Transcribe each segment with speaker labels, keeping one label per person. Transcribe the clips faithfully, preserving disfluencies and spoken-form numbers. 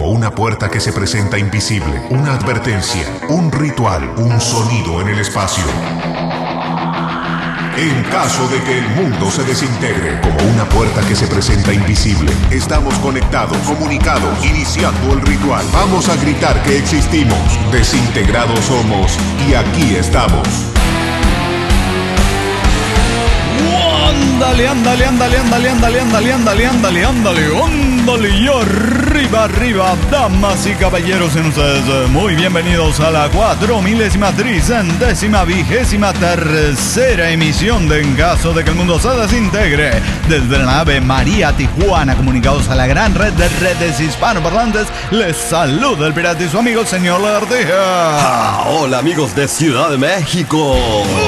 Speaker 1: como una puerta que se presenta invisible, una advertencia, un ritual, un sonido en el espacio. En caso de que el mundo se desintegre, como una puerta que se presenta invisible, estamos conectados, comunicados, iniciando el ritual. Vamos a gritar que existimos, desintegrados somos y aquí estamos.
Speaker 2: Ándale, ándale, ándale, ándale, ándale, ándale, ándale, ándale, ándale, ándale, y arriba, arriba, damas y caballeros, en ustedes muy bienvenidos a la cuatro milésima tricentésima vigésima tercera emisión de En Caso de que el Mundo se Desintegre, desde la nave María Tijuana, comunicados a la gran red de redes hispanoparlantes. Les saluda el pirata y su amigo el señor Lardija.
Speaker 3: Ah, hola amigos de Ciudad de México.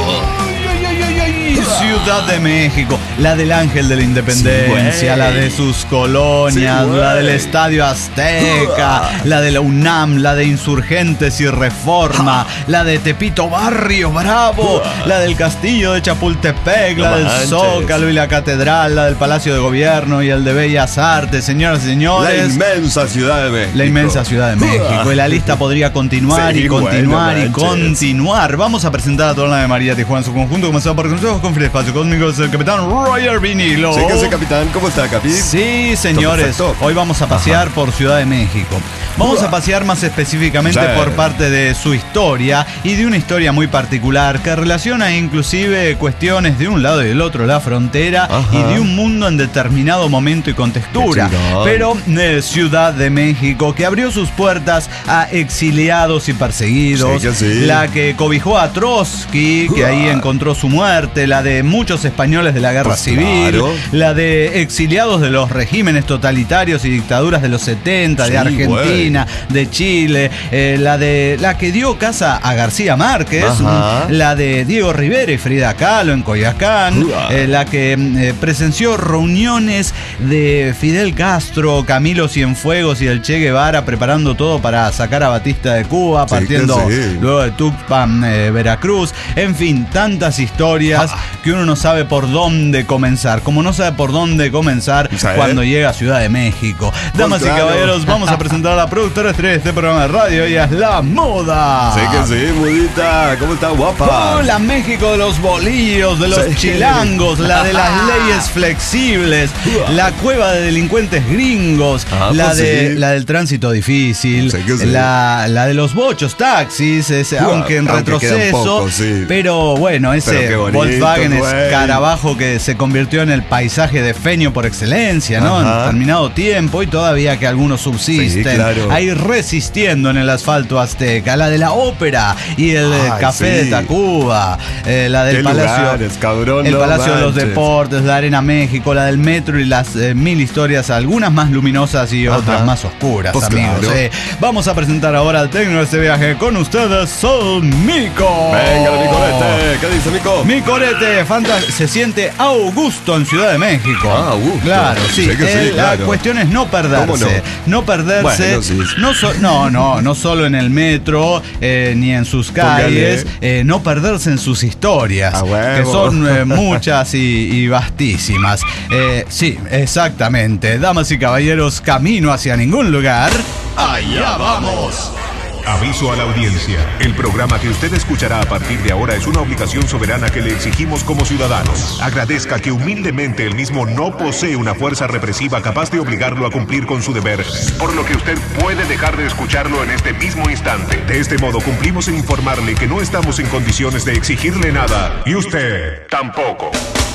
Speaker 2: Ciudad de México, la del Ángel de la Independencia,
Speaker 3: sí,
Speaker 2: la de sus colonias,
Speaker 3: sí,
Speaker 2: la del Estadio Azteca, uh, la de la UNAM, la de Insurgentes y Reforma, uh, la de Tepito Barrio Bravo, uh, la del Castillo de Chapultepec, no la del manches. Zócalo y la Catedral, la del Palacio de Gobierno y el de Bellas Artes, señoras y señores.
Speaker 3: La inmensa Ciudad de México.
Speaker 2: La inmensa Ciudad de México. Uh, y la lista podría continuar sí, y continuar bueno, y continuar. Vamos a presentar a toda la de María Tijuana en su conjunto, comenzando por consejos con espacio cósmico, es el capitán Roger Vinilo.
Speaker 3: Sí, que ese capitán, ¿cómo está, capi?
Speaker 2: Sí, señores, hoy vamos a pasear Ajá. por Ciudad de México. Vamos a pasear más específicamente sí. por parte de su historia y de una historia muy particular que relaciona inclusive cuestiones de un lado y del otro de la frontera Ajá. y de un mundo en determinado momento y contextura. Pero eh, Ciudad de México, que abrió sus puertas a exiliados y perseguidos, sí, que sí. la que cobijó a Trotsky, que ahí encontró su muerte, la de muchos españoles de la guerra pues civil, claro. la de exiliados de los regímenes totalitarios y dictaduras de los setenta, sí, de Argentina, güey. de Chile, eh, la de la que dio casa a García Márquez, Ajá. la de Diego Rivera y Frida Kahlo en Coyoacán, eh, la que eh, presenció reuniones de Fidel Castro, Camilo Cienfuegos y el Che Guevara preparando todo para sacar a Batista de Cuba, sí, partiendo sí. luego de Tuxpan, eh, Veracruz, en fin, tantas historias ah. que uno no sabe por dónde comenzar, como no sabe por dónde comenzar ¿sabes? Cuando llega a Ciudad de México. Damas pues claro. y caballeros, vamos a presentar a la productora estrella de este programa de radio. Ella es la Moda.
Speaker 3: Sí que sí, Mudita, ¿cómo está, guapa?
Speaker 2: Oh, la México de los bolillos, de los sí. chilangos, la de las leyes flexibles, la cueva de delincuentes gringos, ah, la, pues de, sí. la del tránsito difícil, sí sí. La, la de los bochos taxis, ese, uh, aunque en aunque retroceso, poco, sí. pero bueno, ese bonito, Volkswagen es Escarabajo que se convirtió en el paisaje de Feño por excelencia, ¿no? Ajá. En determinado tiempo y todavía que algunos subsisten sí, claro. ahí resistiendo en el asfalto azteca. La de la ópera y el Ay, café sí. de Tacuba, eh, la del Palacio,
Speaker 3: lugares, cabrón,
Speaker 2: el
Speaker 3: no
Speaker 2: Palacio
Speaker 3: manches.
Speaker 2: de los Deportes, la Arena México, la del metro y las eh, mil historias, algunas más luminosas y Ajá. otras más oscuras, pues amigos. Claro. Eh. Vamos a presentar ahora al técnico de este viaje con ustedes, Son Mico.
Speaker 3: Venga, mi corete, ¿qué dice Mico?
Speaker 2: Mi corete, se siente Augusto en Ciudad de México.
Speaker 3: Ah, Augusto.
Speaker 2: Claro, sí.
Speaker 3: sí, que sí
Speaker 2: la
Speaker 3: claro.
Speaker 2: cuestión es no perderse. No? no perderse. Bueno, sí. no, so, no, no, no solo en el metro, eh, ni en sus calles. Eh, no perderse en sus historias.
Speaker 3: Ah, bueno.
Speaker 2: Que son eh, muchas y, y vastísimas. Eh, sí, exactamente. Damas y caballeros, camino hacia ningún lugar.
Speaker 1: ¡Allá vamos! Aviso a la audiencia. El programa que usted escuchará a partir de ahora es una obligación soberana que le exigimos como ciudadanos. Agradezca que humildemente el mismo no posee una fuerza represiva capaz de obligarlo a cumplir con su deber, por lo que usted puede dejar de escucharlo en este mismo instante. De este modo cumplimos en informarle que no estamos en condiciones de exigirle nada y usted tampoco.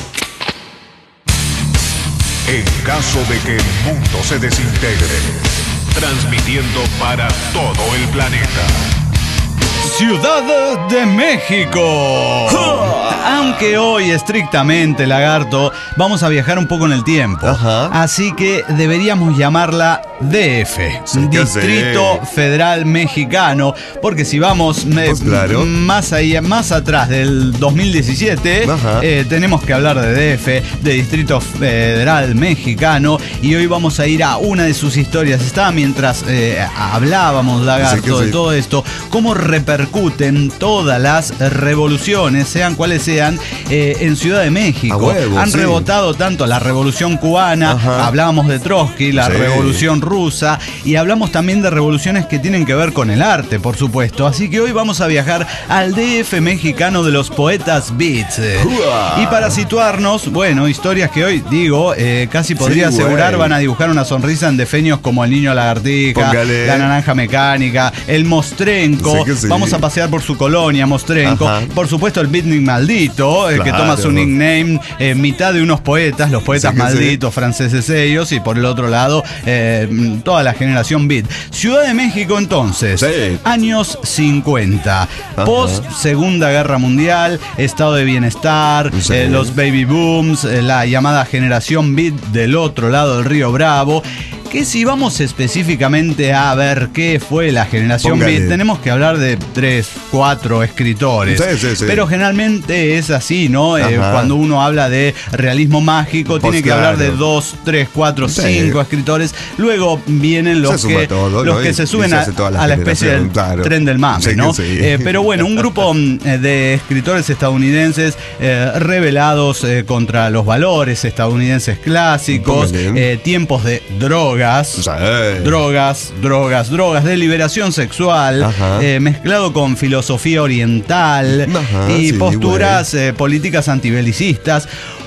Speaker 1: En caso de que el mundo se desintegre, transmitiendo para todo el planeta.
Speaker 2: Ciudad de México. Aunque hoy estrictamente, lagarto, vamos a viajar un poco en el tiempo. Ajá. Así que deberíamos llamarla D F, sí, Distrito sé. Federal Mexicano, porque si vamos eh, pues claro. más allá, más atrás del dos mil diecisiete, eh, tenemos que hablar de D F, de Distrito Federal Mexicano, y hoy vamos a ir a una de sus historias. Estaba mientras eh, hablábamos, lagarto, sí, de sí. todo esto, cómo repercute repercuten todas las revoluciones, sean cuales sean, eh, en Ciudad de México.
Speaker 3: Huevo,
Speaker 2: Han
Speaker 3: sí.
Speaker 2: rebotado tanto la revolución cubana,
Speaker 3: Ajá.
Speaker 2: hablábamos de Trotsky, la
Speaker 3: Sí.
Speaker 2: revolución rusa, y hablamos también de revoluciones que tienen que ver con el arte, por supuesto. Así que hoy vamos a viajar al D F mexicano de los poetas beats.
Speaker 3: Uah.
Speaker 2: Y para situarnos, bueno, historias que hoy, digo, eh, casi podría
Speaker 3: Sí,
Speaker 2: asegurar
Speaker 3: güey.
Speaker 2: van a dibujar una sonrisa en defenios como el niño lagartija,
Speaker 3: Póngale.
Speaker 2: la naranja mecánica, el Mostrenco.
Speaker 3: Sí que sí.
Speaker 2: Vamos a pasear por su colonia, Mostrenco.
Speaker 3: Ajá.
Speaker 2: Por supuesto, el beatnik maldito, el que
Speaker 3: Claro.
Speaker 2: toma su nickname, eh, mitad de unos poetas, los poetas
Speaker 3: Sí que sí.
Speaker 2: malditos franceses ellos, y por el otro lado, eh, toda la generación beat. Ciudad de México, entonces,
Speaker 3: Sí.
Speaker 2: años cincuenta,
Speaker 3: Ajá.
Speaker 2: post Segunda Guerra Mundial, estado de bienestar,
Speaker 3: Sí.
Speaker 2: eh, los baby booms, eh, la llamada generación beat del otro lado del río Bravo. Que si vamos específicamente a ver qué fue la generación
Speaker 3: Póngale.
Speaker 2: beat, tenemos que hablar de tres, cuatro escritores.
Speaker 3: Sí, sí, sí.
Speaker 2: Pero generalmente es así, ¿no? Eh,
Speaker 3: Ajá.
Speaker 2: cuando uno habla de realismo mágico, tiene
Speaker 3: Pues
Speaker 2: que hablar de
Speaker 3: claro.
Speaker 2: dos, tres, cuatro,
Speaker 3: Sí.
Speaker 2: cinco escritores. Luego vienen los
Speaker 3: Se suma
Speaker 2: que,
Speaker 3: todo,
Speaker 2: los
Speaker 3: ¿no?
Speaker 2: que
Speaker 3: Y-
Speaker 2: se
Speaker 3: y
Speaker 2: suben
Speaker 3: se
Speaker 2: a,
Speaker 3: hace toda la
Speaker 2: a la especie del
Speaker 3: generación, claro.
Speaker 2: tren del mame,
Speaker 3: Sí que
Speaker 2: ¿no?
Speaker 3: sí.
Speaker 2: Eh, pero bueno, un grupo mm, de escritores estadounidenses eh, rebelados eh, contra los valores estadounidenses clásicos,
Speaker 3: Póngale.
Speaker 2: eh, tiempos de drogas.
Speaker 3: Sí.
Speaker 2: Drogas, drogas, drogas, de liberación sexual,
Speaker 3: Ajá.
Speaker 2: eh, mezclado con filosofía oriental
Speaker 3: Ajá,
Speaker 2: y
Speaker 3: sí,
Speaker 2: posturas eh, políticas antibelicistas.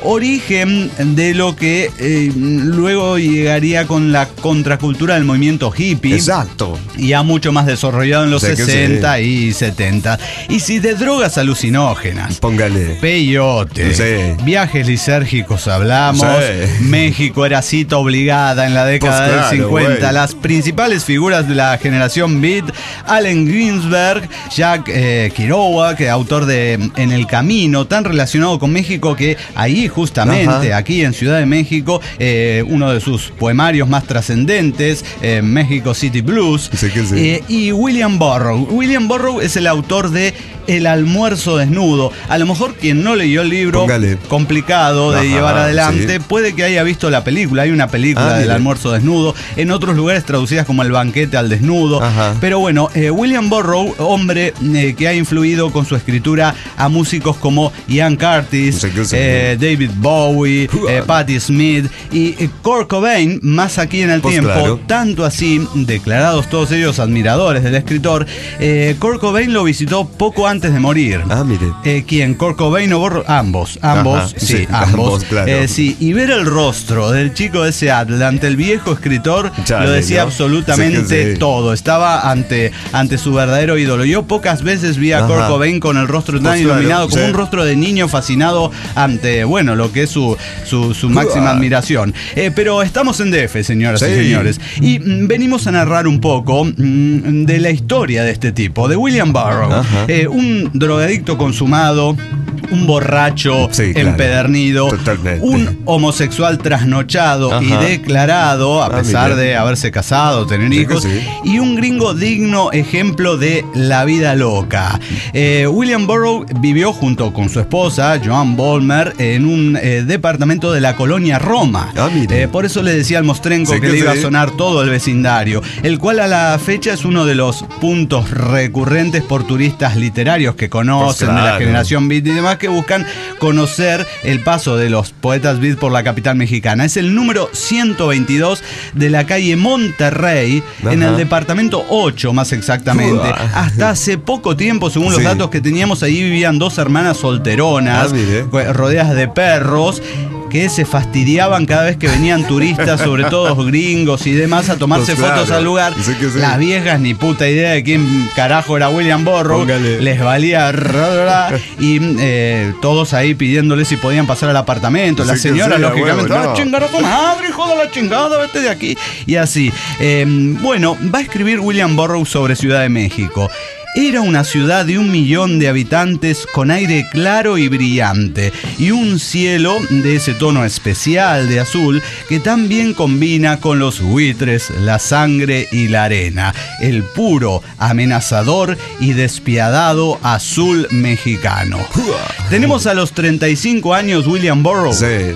Speaker 2: Origen de lo que eh, luego llegaría con la contracultura del movimiento hippie.
Speaker 3: Exacto.
Speaker 2: Ya mucho más desarrollado en los
Speaker 3: Sí que
Speaker 2: sesenta y setenta. Y si de drogas alucinógenas,
Speaker 3: Póngale.
Speaker 2: peyote,
Speaker 3: Sí.
Speaker 2: viajes lisérgicos hablamos,
Speaker 3: Sí.
Speaker 2: México era cita obligada en la década
Speaker 3: Pues claro,
Speaker 2: del cincuenta.
Speaker 3: güey.
Speaker 2: Las principales figuras de la generación beat: Allen Ginsberg, Jack eh, Kerouac, que autor de En el Camino, tan relacionado con México que ahí justamente,
Speaker 3: Ajá.
Speaker 2: aquí en Ciudad de México, eh, uno de sus poemarios más trascendentes, eh, México City Blues.
Speaker 3: Sí que sí.
Speaker 2: Eh, y William Burroughs. William Burroughs es el autor de El almuerzo desnudo. A lo mejor quien no leyó el libro,
Speaker 3: Póngale.
Speaker 2: complicado de
Speaker 3: Ajá,
Speaker 2: llevar adelante,
Speaker 3: sí.
Speaker 2: puede que haya visto la película. Hay una película
Speaker 3: Ah,
Speaker 2: del
Speaker 3: mire.
Speaker 2: almuerzo desnudo, en otros lugares traducidas como El banquete al desnudo.
Speaker 3: Ajá.
Speaker 2: Pero bueno, eh, William Burroughs, hombre eh, que ha influido con su escritura a músicos como Ian Curtis,
Speaker 3: Sí que sí.
Speaker 2: eh, David Bowie,
Speaker 3: Uah.
Speaker 2: eh, Patti Smith y eh, Kurt Cobain, más aquí en el
Speaker 3: Pues
Speaker 2: tiempo,
Speaker 3: claro.
Speaker 2: tanto así, declarados todos ellos admiradores del escritor. eh, Kurt Cobain lo visitó poco antes de morir.
Speaker 3: Ah, mire.
Speaker 2: Eh, ¿Quién? Kurt Cobain o Burroughs? Ambos, ambos,
Speaker 3: Ajá,
Speaker 2: sí,
Speaker 3: sí,
Speaker 2: ambos.
Speaker 3: ambos, claro.
Speaker 2: Eh, sí, y ver el rostro del chico de Seattle ante el viejo escritor
Speaker 3: Chale,
Speaker 2: lo decía
Speaker 3: ¿no?
Speaker 2: absolutamente
Speaker 3: Sí que sí.
Speaker 2: todo. Estaba ante, ante su verdadero ídolo. Yo pocas veces vi a
Speaker 3: Ajá.
Speaker 2: Kurt Cobain con el rostro tan
Speaker 3: Pues claro,
Speaker 2: iluminado, como
Speaker 3: sí.
Speaker 2: un rostro de niño fascinado ante, bueno, lo que es su, su, su máxima
Speaker 3: Uah.
Speaker 2: admiración. Eh, pero estamos en D F, señoras y
Speaker 3: Sí.
Speaker 2: señores. Y mm, venimos a narrar un poco mm, de la historia de este tipo, de William Burroughs.
Speaker 3: Ajá.
Speaker 2: Eh, un drogadicto consumado, un borracho
Speaker 3: Sí, claro.
Speaker 2: empedernido,
Speaker 3: Totalmente.
Speaker 2: un homosexual trasnochado
Speaker 3: Ajá.
Speaker 2: y declarado, a
Speaker 3: Ah,
Speaker 2: pesar
Speaker 3: mire.
Speaker 2: de haberse casado, tener
Speaker 3: Sí que
Speaker 2: hijos,
Speaker 3: sí.
Speaker 2: y un gringo digno ejemplo de la vida loca. Eh, William Burroughs vivió junto con su esposa, Joan Bolmer, en un eh, departamento de la colonia Roma.
Speaker 3: Ah, mire.
Speaker 2: Eh, por eso le decía al Mostrenco
Speaker 3: Sí
Speaker 2: que
Speaker 3: que
Speaker 2: le iba
Speaker 3: sí.
Speaker 2: a sonar todo el vecindario, el cual a la fecha es uno de los puntos recurrentes por turistas literarios que conocen
Speaker 3: Pues
Speaker 2: de la
Speaker 3: claro.
Speaker 2: generación beat y demás, que buscan conocer el paso de los poetas beat por la capital mexicana. Es el número ciento veintidós de la calle Monterrey, en
Speaker 3: Ajá.
Speaker 2: el departamento ocho más exactamente.
Speaker 3: Uah.
Speaker 2: Hasta hace poco tiempo, según los
Speaker 3: Sí.
Speaker 2: datos que teníamos, ahí vivían dos hermanas solteronas,
Speaker 3: Ah, mire.
Speaker 2: rodeadas de perros, que se fastidiaban cada vez que venían turistas, sobre todo gringos y demás, a tomarse
Speaker 3: Pues claro.
Speaker 2: fotos al lugar.
Speaker 3: Sí que sí.
Speaker 2: Las viejas ni puta idea de quién carajo era William Burroughs.
Speaker 3: Póngale.
Speaker 2: Les valía ra, ra, ra, y eh, todos ahí pidiéndoles si podían pasar al apartamento.
Speaker 3: Sí
Speaker 2: La
Speaker 3: que
Speaker 2: señora,
Speaker 3: sí, a
Speaker 2: lógicamente,
Speaker 3: huevo,
Speaker 2: ¡ah,
Speaker 3: no.
Speaker 2: chingar a tu madre, hijo de la chingada, vete de aquí! Y así. Eh, bueno, va a escribir William Burroughs sobre Ciudad de México. Era una ciudad de un millón de habitantes con aire claro y brillante y un cielo de ese tono especial de azul que también combina con los buitres, la sangre y la arena, el puro, amenazador y despiadado azul mexicano. Tenemos a los treinta y cinco años William Burroughs.
Speaker 3: Sí.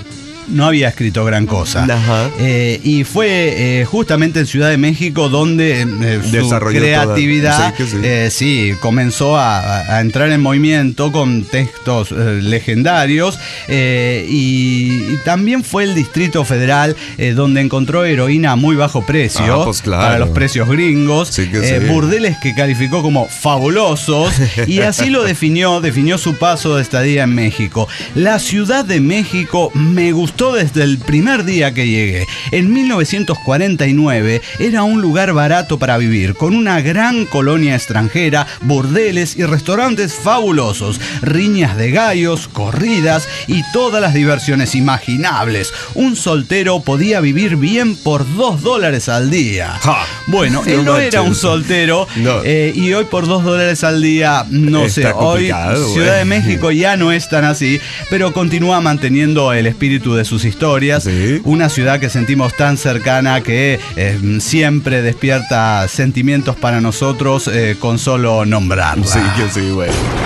Speaker 2: no había escrito gran cosa. Eh, y fue eh, justamente en Ciudad de México donde eh, su creatividad toda... sí, sí. Eh, sí, comenzó a, a entrar en movimiento con textos eh, legendarios eh, y, y también fue el Distrito Federal eh, donde encontró heroína a muy bajo precio,
Speaker 3: ah, pues claro.
Speaker 2: para los precios gringos,
Speaker 3: sí que
Speaker 2: eh,
Speaker 3: sí.
Speaker 2: burdeles que calificó como fabulosos y así lo definió, definió su paso de estadía en México. La Ciudad de México me gustó desde el primer día que llegué. En mil novecientos cuarenta y nueve era un lugar barato para vivir, con una gran colonia extranjera, burdeles y restaurantes fabulosos, riñas de gallos, corridas y todas las diversiones imaginables. Un soltero podía vivir bien por dos dólares al día. Ja. Bueno, él no, no era un soltero no. eh, y hoy por dos dólares al día, no Está sé, hoy Ciudad de México ya no es tan así, pero continúa manteniendo el espíritu de sus historias. ¿Sí? Una ciudad que sentimos tan cercana que eh, siempre despierta sentimientos para nosotros eh, con solo nombrarla.
Speaker 3: Sí, que sí, güey.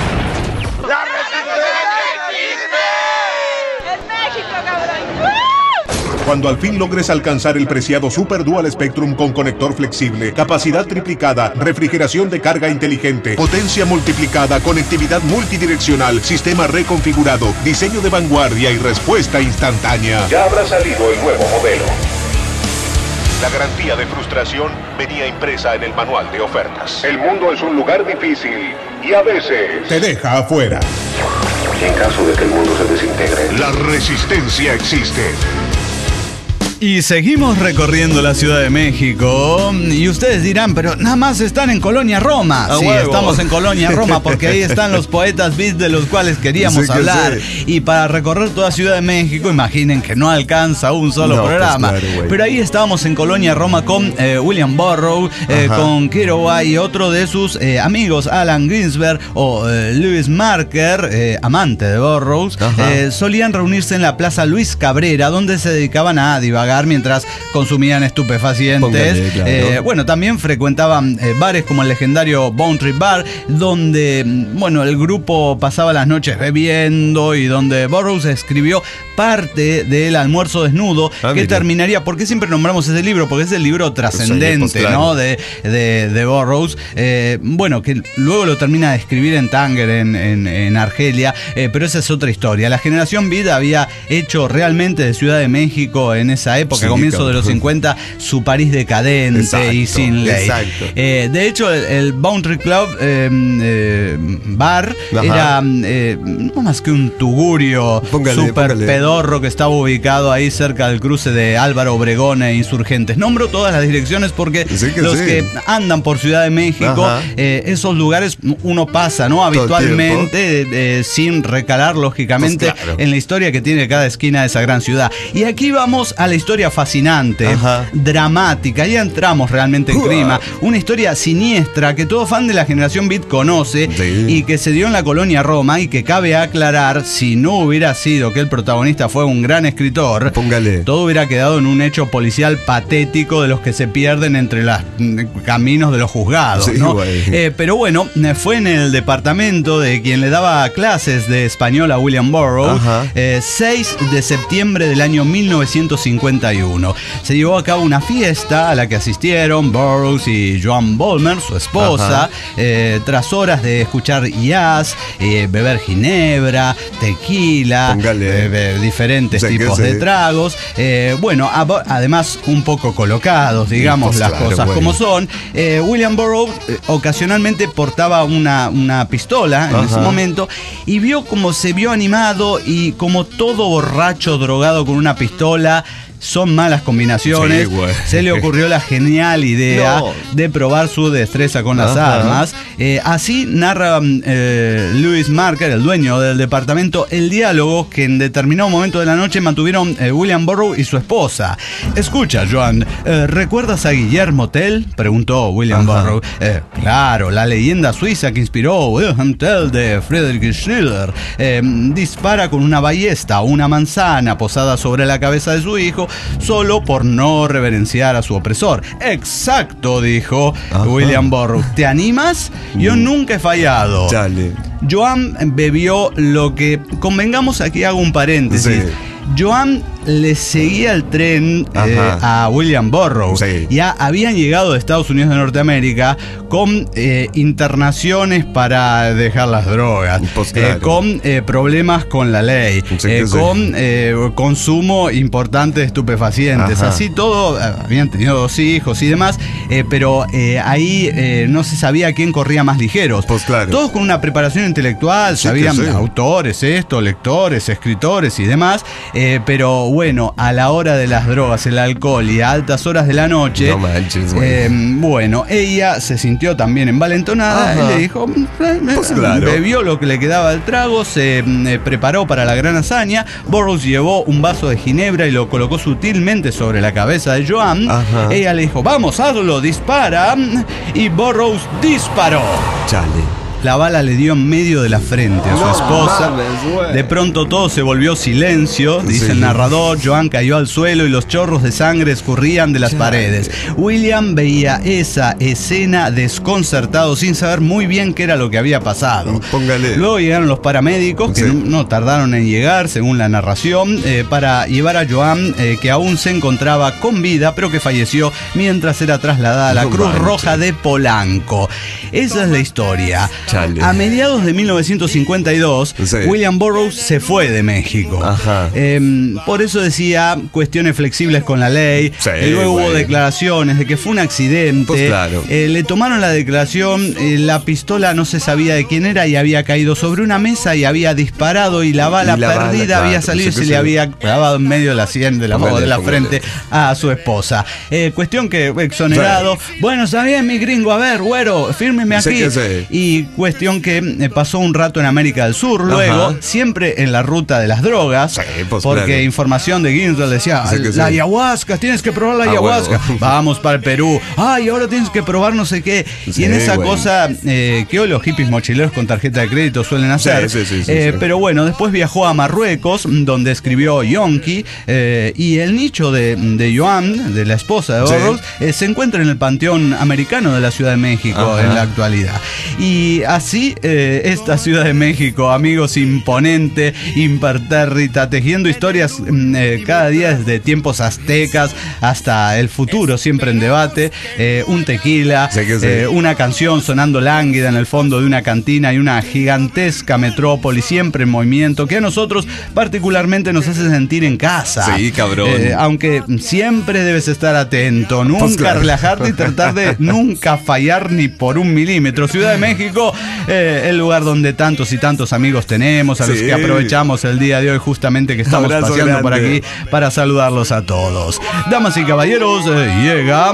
Speaker 1: Cuando al fin logres alcanzar el preciado Super Dual Spectrum con conector flexible, capacidad triplicada, refrigeración de carga inteligente, potencia multiplicada, conectividad multidireccional, sistema reconfigurado, diseño de vanguardia y respuesta instantánea, ya habrá salido el nuevo modelo. La garantía de frustración venía impresa en el manual de ofertas. El mundo es un lugar difícil y a veces te deja afuera. En caso de que el mundo se desintegre, la resistencia existe.
Speaker 2: Y seguimos recorriendo la Ciudad de México y ustedes dirán, pero nada más están en Colonia Roma.
Speaker 3: A
Speaker 2: sí,
Speaker 3: huevo.
Speaker 2: Estamos en Colonia Roma porque ahí están los poetas beat de los cuales queríamos sí, hablar. Sí. Y para recorrer toda Ciudad de México, imaginen que no alcanza un solo no, programa. Pues claro, pero ahí estábamos en Colonia Roma con eh, William Burroughs, eh, con Kerouac y otro de sus eh, amigos, Allen Ginsberg o eh, Lewis Marker, eh, amante de Burroughs. Eh, solían reunirse en la Plaza Luis Cabrera, donde se dedicaban a divagar mientras consumían estupefacientes. Póngale, claro. eh, bueno, también frecuentaban eh, bares como el legendario Bone Tree Bar, donde bueno, el grupo pasaba las noches bebiendo y donde Burroughs escribió parte del Almuerzo Desnudo, ah, que mira. terminaría, ¿por qué siempre nombramos ese libro? Porque es el libro trascendente, pues, claro. ¿no? de, de, de Burroughs, eh, bueno, que luego lo termina de escribir en Tánger, en, en, en Argelia, eh, pero esa es otra historia. La generación Beat había hecho realmente de Ciudad de México en esa época, sí, a comienzos cabrón. de los cincuenta, su París decadente exacto, y sin ley. Eh, de hecho, el, el Boundary Club eh, eh, Bar Ajá. era eh, no más que un tugurio súper pedorro que estaba ubicado ahí cerca del cruce de Álvaro Obregón e Insurgentes. Nombro todas las direcciones porque sí que los sí. que andan por Ciudad de México, eh, esos lugares uno pasa, ¿no? Habitualmente, eh, sin recalar, lógicamente, pues claro. en la historia que tiene cada esquina de esa gran ciudad. Y aquí vamos a la historia fascinante, Ajá. dramática, ya entramos realmente en clima, una historia siniestra que todo fan de la generación Beat conoce sí. y que se dio en la Colonia Roma y que cabe aclarar, si no hubiera sido que el protagonista fue un gran escritor, Póngale. todo hubiera quedado en un hecho policial patético de los que se pierden entre los caminos de los juzgados, sí, ¿no? eh, pero bueno, fue en el departamento de quien le daba clases de español a William Burroughs, eh, seis de septiembre del año mil novecientos cincuenta y uno. Se llevó a cabo una fiesta a la que asistieron Burroughs y Joan Vollmer, su esposa, eh, tras horas de escuchar jazz, eh, beber ginebra, tequila, eh, diferentes o sea, tipos de tragos, eh, bueno, ab- además un poco colocados, digamos, pues las claro, cosas bueno. como son. Eh, William Burroughs eh, ocasionalmente portaba una, una pistola en Ajá. ese momento y vio como se vio animado y como todo borracho drogado con una pistola son malas combinaciones. Sí, se le ocurrió la genial idea no. de probar su destreza con las Ajá. armas. Eh, así narra eh, Lewis Marker, el dueño del departamento, el diálogo que en determinado momento de la noche mantuvieron eh, William Burroughs y su esposa. Escucha, Joan, eh, ¿recuerdas a Guillermo Tell? Preguntó William Ajá. Burroughs. Eh, claro, la leyenda suiza que inspiró Wilhelm Tell de Friedrich Schiller. Eh, dispara con una ballesta una manzana posada sobre la cabeza de su hijo solo por no reverenciar a su opresor. Exacto, dijo Ajá. William Burroughs. ¿Te animas? Yo nunca he fallado. Dale. Joan bebió lo que... Convengamos, aquí hago un paréntesis. Sí. Joan le seguía el tren eh, a William Burroughs. Sí. Ya habían llegado de Estados Unidos de Norteamérica con eh, internaciones para dejar las drogas, pues claro. eh, con eh, problemas con la ley, sí, eh, con eh, consumo importante de estupefacientes. Ajá. Así todo, eh, habían tenido dos hijos y demás, eh, pero eh, ahí eh, no se sabía quién corría más ligeros.
Speaker 3: Pues claro.
Speaker 2: Todos con una preparación intelectual, sí, sabían sí. autores, esto, lectores, escritores y demás, eh, pero bueno, a la hora de las drogas, el alcohol y a altas horas de la noche,
Speaker 3: no manches,
Speaker 2: eh, bueno, ella se sintió también envalentonada. Ajá. Y le dijo,
Speaker 3: pues claro.
Speaker 2: bebió lo que le quedaba del trago, se eh, preparó para la gran hazaña. Burroughs llevó un vaso de ginebra y lo colocó sutilmente sobre la cabeza de Joan. Ajá. Ella le dijo, vamos, hazlo, dispara. Y Burroughs disparó.
Speaker 3: Chale.
Speaker 2: La bala le dio en medio de la frente a su esposa. De pronto todo se volvió silencio, dice sí. el narrador. Joan cayó al suelo y los chorros de sangre escurrían de las Chale. paredes. William veía esa escena desconcertado, sin saber muy bien qué era lo que había pasado.
Speaker 3: Póngale.
Speaker 2: Luego llegaron los paramédicos, que sí. no, no tardaron en llegar, según la narración, eh, para llevar a Joan, eh, que aún se encontraba con vida, pero que falleció mientras era trasladada a la no Cruz manches. Roja de Polanco. Esa es la historia. Chale. A mediados de mil novecientos cincuenta y dos, sí. William Burroughs se fue de México. Ajá. Eh, por eso decía cuestiones flexibles con la ley. Sí, y luego güey. hubo declaraciones de que fue un accidente.
Speaker 3: Pues claro.
Speaker 2: eh, le tomaron la declaración, eh, la pistola no se sabía de quién era y había caído sobre una mesa y había disparado y la bala y la perdida bala, claro, había salido y se, se le había clavado en medio de la sien, de la, póngale, de la frente a su esposa. Eh, cuestión que exonerado. Sí. Bueno, está bien, mi gringo, a ver, güero, fírmeme aquí. Sí sí. Y cuestión que pasó un rato en América del Sur, luego, Ajá. siempre en la ruta de las drogas, sí, pues porque claro. información de Ginsberg decía, sí, la sí. ayahuasca, tienes que probar la ah, ayahuasca, bueno. vamos para el Perú, ay, ahora tienes que probar no sé qué, sí, y en esa bueno. cosa eh, que hoy los hippies mochileros con tarjeta de crédito suelen hacer, sí, sí, sí, eh, sí. pero bueno, después viajó a Marruecos, donde escribió Yonki, eh, y el nicho de, de Joan, de la esposa de Burroughs, sí. eh, se encuentra en el Panteón Americano de la Ciudad de México Ajá. en la actualidad, y así eh, esta Ciudad de México, amigos, imponente, impertérrita, tejiendo historias eh, cada día desde tiempos aztecas hasta el futuro, siempre en debate, eh, un tequila, sí sí. eh, una canción sonando lánguida en el fondo de una cantina y una gigantesca metrópoli siempre en movimiento que a nosotros particularmente nos hace sentir en casa.
Speaker 3: Sí, cabrón.
Speaker 2: Eh, aunque siempre debes estar atento, nunca pues claro. relajarte y tratar de nunca fallar ni por un milímetro. Ciudad de México, eh, el lugar donde tantos y tantos amigos tenemos, a sí. los que aprovechamos el día de hoy justamente que estamos Abrazo paseando grande. por aquí para saludarlos a todos. Damas y caballeros, eh, llega